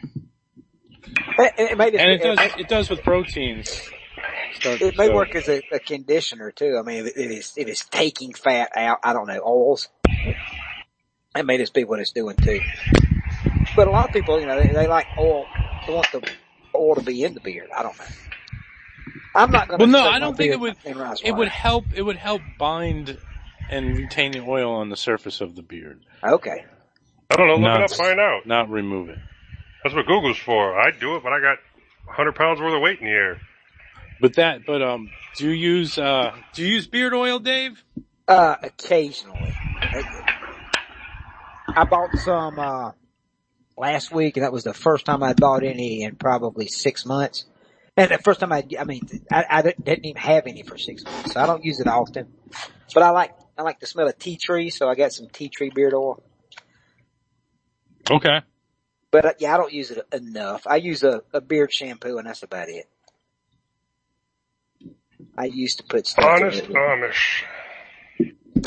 it does with proteins. It may work as a conditioner too. I mean, if it's taking fat out, I don't know, oils. That may just be what it's doing too. But a lot of people, they like oil. They want the oil to be in the beard. I don't know. I'm not going to. Well, no, I don't think it would. It would help. It would help bind and retain the oil on the surface of the beard. Okay. I don't know. Look it up, find out. Not remove it. That's what Google's for. I'd do it, but I got 100 pounds worth of weight in the air. But do you use beard oil, Dave? Occasionally. I bought some, last week, and that was the first time I bought any in probably 6 months. And the first time I didn't even have any for 6 months, so I don't use it often. But I like the smell of tea tree, so I got some tea tree beard oil. Okay. But I don't use it enough. I use a beard shampoo, and that's about it. I used to put stuff Honest in it. Amish.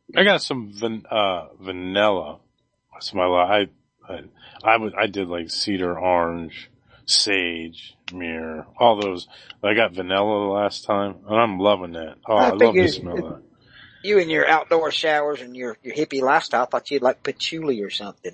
I got some vanilla. That's my I did like cedar orange, sage, myrrh, all those. I got vanilla last time, and I'm loving that. Oh, I love the smell of that. You and your outdoor showers and your hippie lifestyle, I thought you'd like patchouli or something.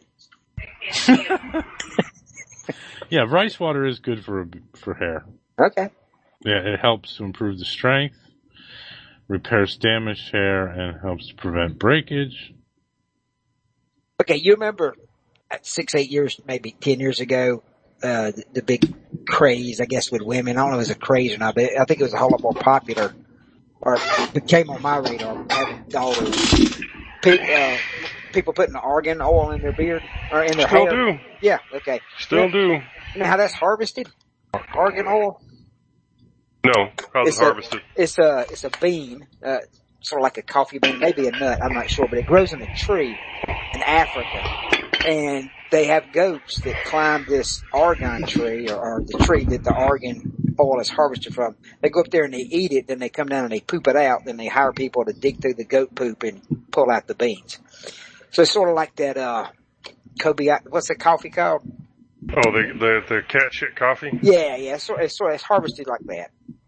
Yeah, rice water is good for hair. Okay. Yeah, it helps to improve the strength, repairs damaged hair, and helps to prevent breakage. Okay, you remember 6-8 years, maybe 10 years ago, the big craze, I guess, with women. I don't know if it was a craze or not, but I think it was a whole lot more popular, or it came on my radar, having daughters. People putting argan oil in their beard, or in their hair. Still do. Yeah, okay. Still do. You know how that's harvested? Argan oil? No, how's it harvested? It's a bean, sort of like a coffee bean, maybe a nut, I'm not sure, but it grows in a tree in Africa. And they have goats that climb this argan tree, or the tree that the argan oil is harvested from. They go up there and they eat it, then they come down and they poop it out, then they hire people to dig through the goat poop and pull out the beans. So it's sort of like that, Kobe, what's the coffee called? Oh, the cat shit coffee? Yeah, it's harvested like that.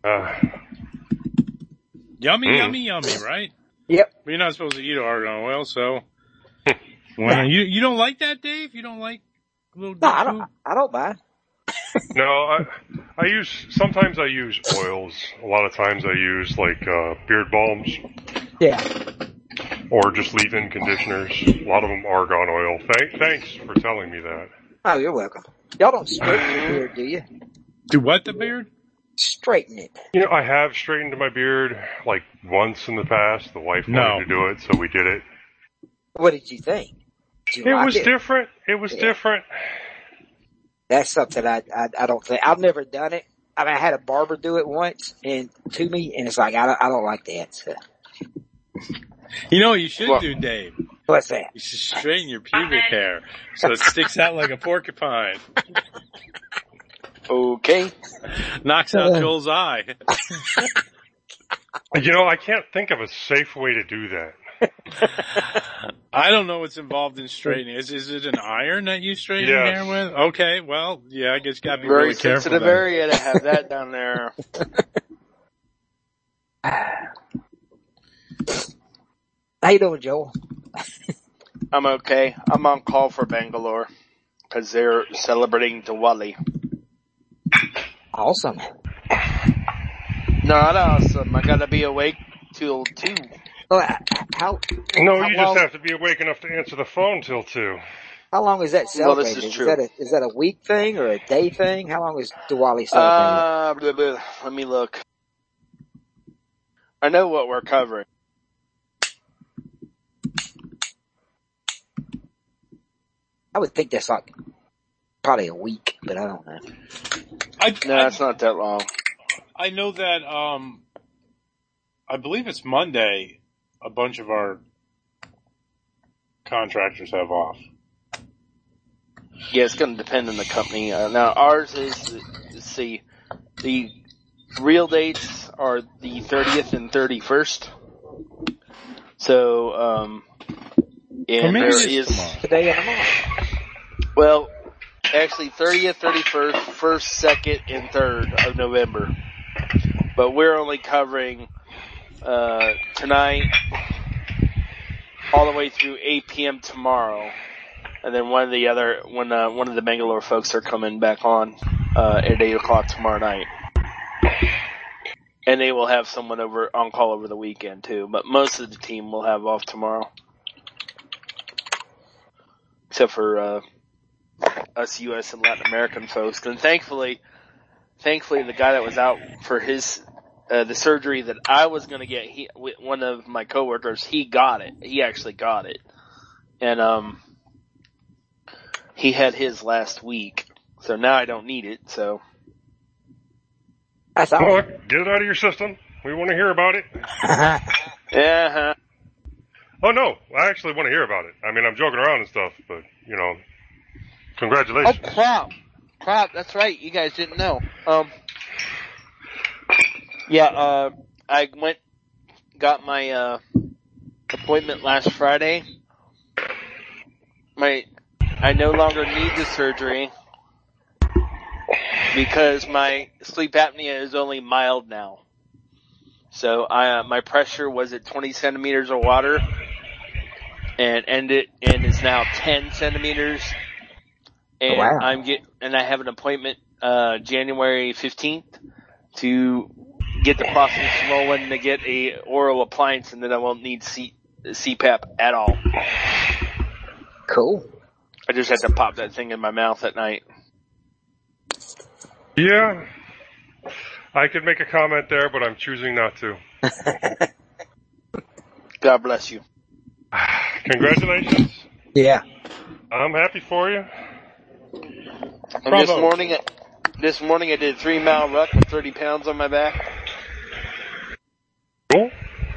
Yummy, right? Yep. But you're not supposed to eat argan oil, so. You don't like that, Dave? You don't like little? No, I don't mind. No, sometimes I use oils. A lot of times I use like beard balms. Yeah. Or just leave-in conditioners. A lot of them argan oil. Thanks for telling me that. Oh, you're welcome. Y'all don't straighten your beard, do you? Do what, the beard? Straighten it. You know, I have straightened my beard like once in the past. The wife wanted to do it, so we did it. What did you think? It was different. It was different. That's something I don't think. I've never done it. I mean, I had a barber do it once to me, and it's like, I don't like that. So. You know what you should do, Dave? What's that? You should straighten your pubic hair so it sticks out like a porcupine. Okay. Knocks out Joel's eye. You know, I can't think of a safe way to do that. I don't know what's involved in straightening. Is it an iron that you straighten your hair with? Okay, well, yeah, I guess you gotta be very really careful. Very sensitive area to have that down there. How you doing, Joel? I'm okay. I'm on call for Bangalore because they're celebrating Diwali. Awesome. Not awesome. I gotta be awake till 2. You just have to be awake enough to answer the phone till 2. How long is that celebrated? Well, this is true. Is that a week thing or a day thing? How long is Diwali celebrated? Let me look. I know what we're covering. I would think that's like probably a week, but I don't know. No, it's not that long. I know that, I believe it's Monday, a bunch of our contractors have off. Yeah, it's going to depend on the company. Now, ours is, let's see, the real dates are the 30th and 31st. So, and there is today and tomorrow. Well, actually 30th, 31st, 1st, 2nd, and 3rd of November. But we're only covering tonight all the way through 8 p.m. tomorrow. And then one of the Bangalore folks are coming back on at 8 o'clock tomorrow night. And they will have someone on call over the weekend too. But most of the team will have off tomorrow. Except for us U.S. and Latin American folks. And thankfully the guy that was out for his the surgery that I was going to get, one of my coworkers, he got it. He actually got it. And he had his last week. So now I don't need it, so. That's awesome. Well, get it out of your system. We want to hear about it. Yeah. Oh no, I actually want to hear about it. I mean, I'm joking around and stuff, but, you know, congratulations. Oh, crap, that's right. You guys didn't know. I got my, appointment last Friday. I no longer need the surgery because my sleep apnea is only mild now. So my pressure was at 20 centimeters of water and is now 10 centimeters. And wow. I have an appointment, January 15th to get the prostate swollen to get a oral appliance, and then I won't need CPAP at all. Cool. I just had to pop that thing in my mouth at night. Yeah. I could make a comment there, but I'm choosing not to. God bless you. Congratulations. Yeah. I'm happy for you. And this morning I did a 3-mile ruck with 30 pounds on my back. Cool.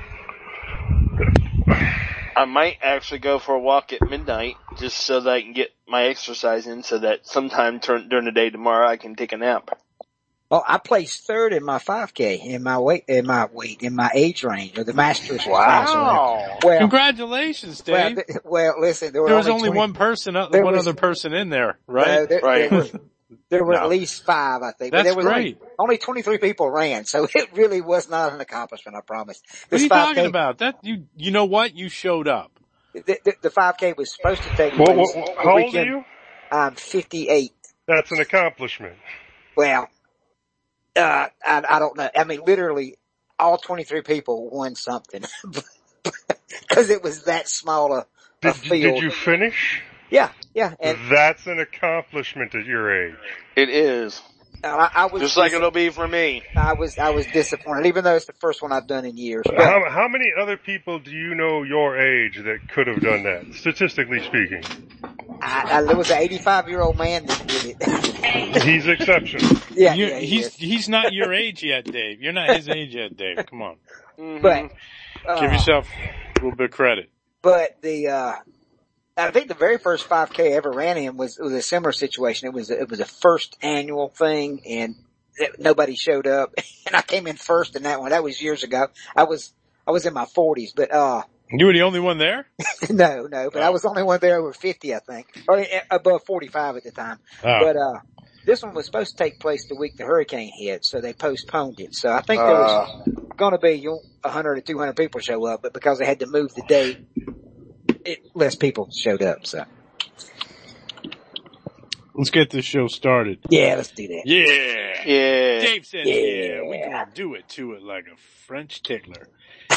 I might actually go for a walk at midnight just so that I can get my exercise in, so that sometime during the day tomorrow I can take a nap. Oh, I placed third in my 5K in my age range, or the Masters. Wow! Well, congratulations, Dave. Well, listen, there was only one other person in there, right? No, right. There were at least 5, I think. That's but there was great. Only 23 people ran, so it really was not an accomplishment, I promise. What are you talking about? That you know what? You showed up. The 5K was supposed to take place. How old are you? I'm 58. That's an accomplishment. Well, I don't know. I mean, literally, all 23 people won something. Because it was that small a field. Did you finish? Yeah. And that's an accomplishment at your age. It is. I was just like it'll be for me. I was disappointed, even though it's the first one I've done in years. How many other people do you know your age that could have done that, statistically speaking? There was an 85-year-old man that did it. He's exceptional. Yeah, he's not your age yet, Dave. You're not his age yet, Dave. Come on. Mm-hmm. But give yourself a little bit of credit. But I think the very first 5K I ever ran in was a similar situation. It was a first annual thing, and nobody showed up, and I came in first in that one. That was years ago. I was in my 40s, but you were the only one there? No, but I was the only one there over 50, I think, or above 45 at the time. Oh. But this one was supposed to take place the week the hurricane hit, so they postponed it. So I think there was going to be 100 or 200 people show up, but because they had to move the date, less people showed up. So let's get this show started. Yeah, let's do that. Yeah. Dave says, yeah. We're going to do it to it like a French tickler.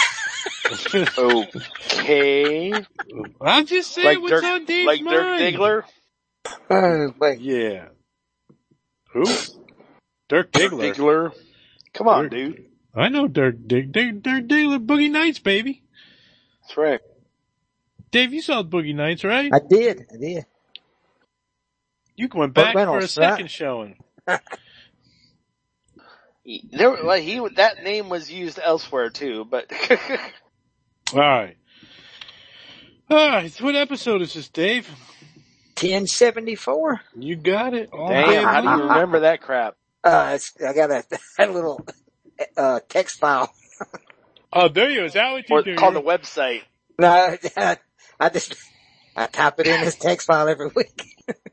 Okay. I'm just saying what's on Dave's mind. Like Dirk Diggler? Yeah. Who? Dirk Diggler. Diggler. Come on, dude. I know Dirk Diggler, Boogie Nights, baby. That's right. Dave, you saw Boogie Nights, right? I did. You went back for a second showing. That name was used elsewhere too, but. All right. What episode is this, Dave? 1074. You got it. Damn, how do you remember that crap? I got a little text file. Oh, there you go. Is that what you do? Called the website. No, I type it in this text file every week.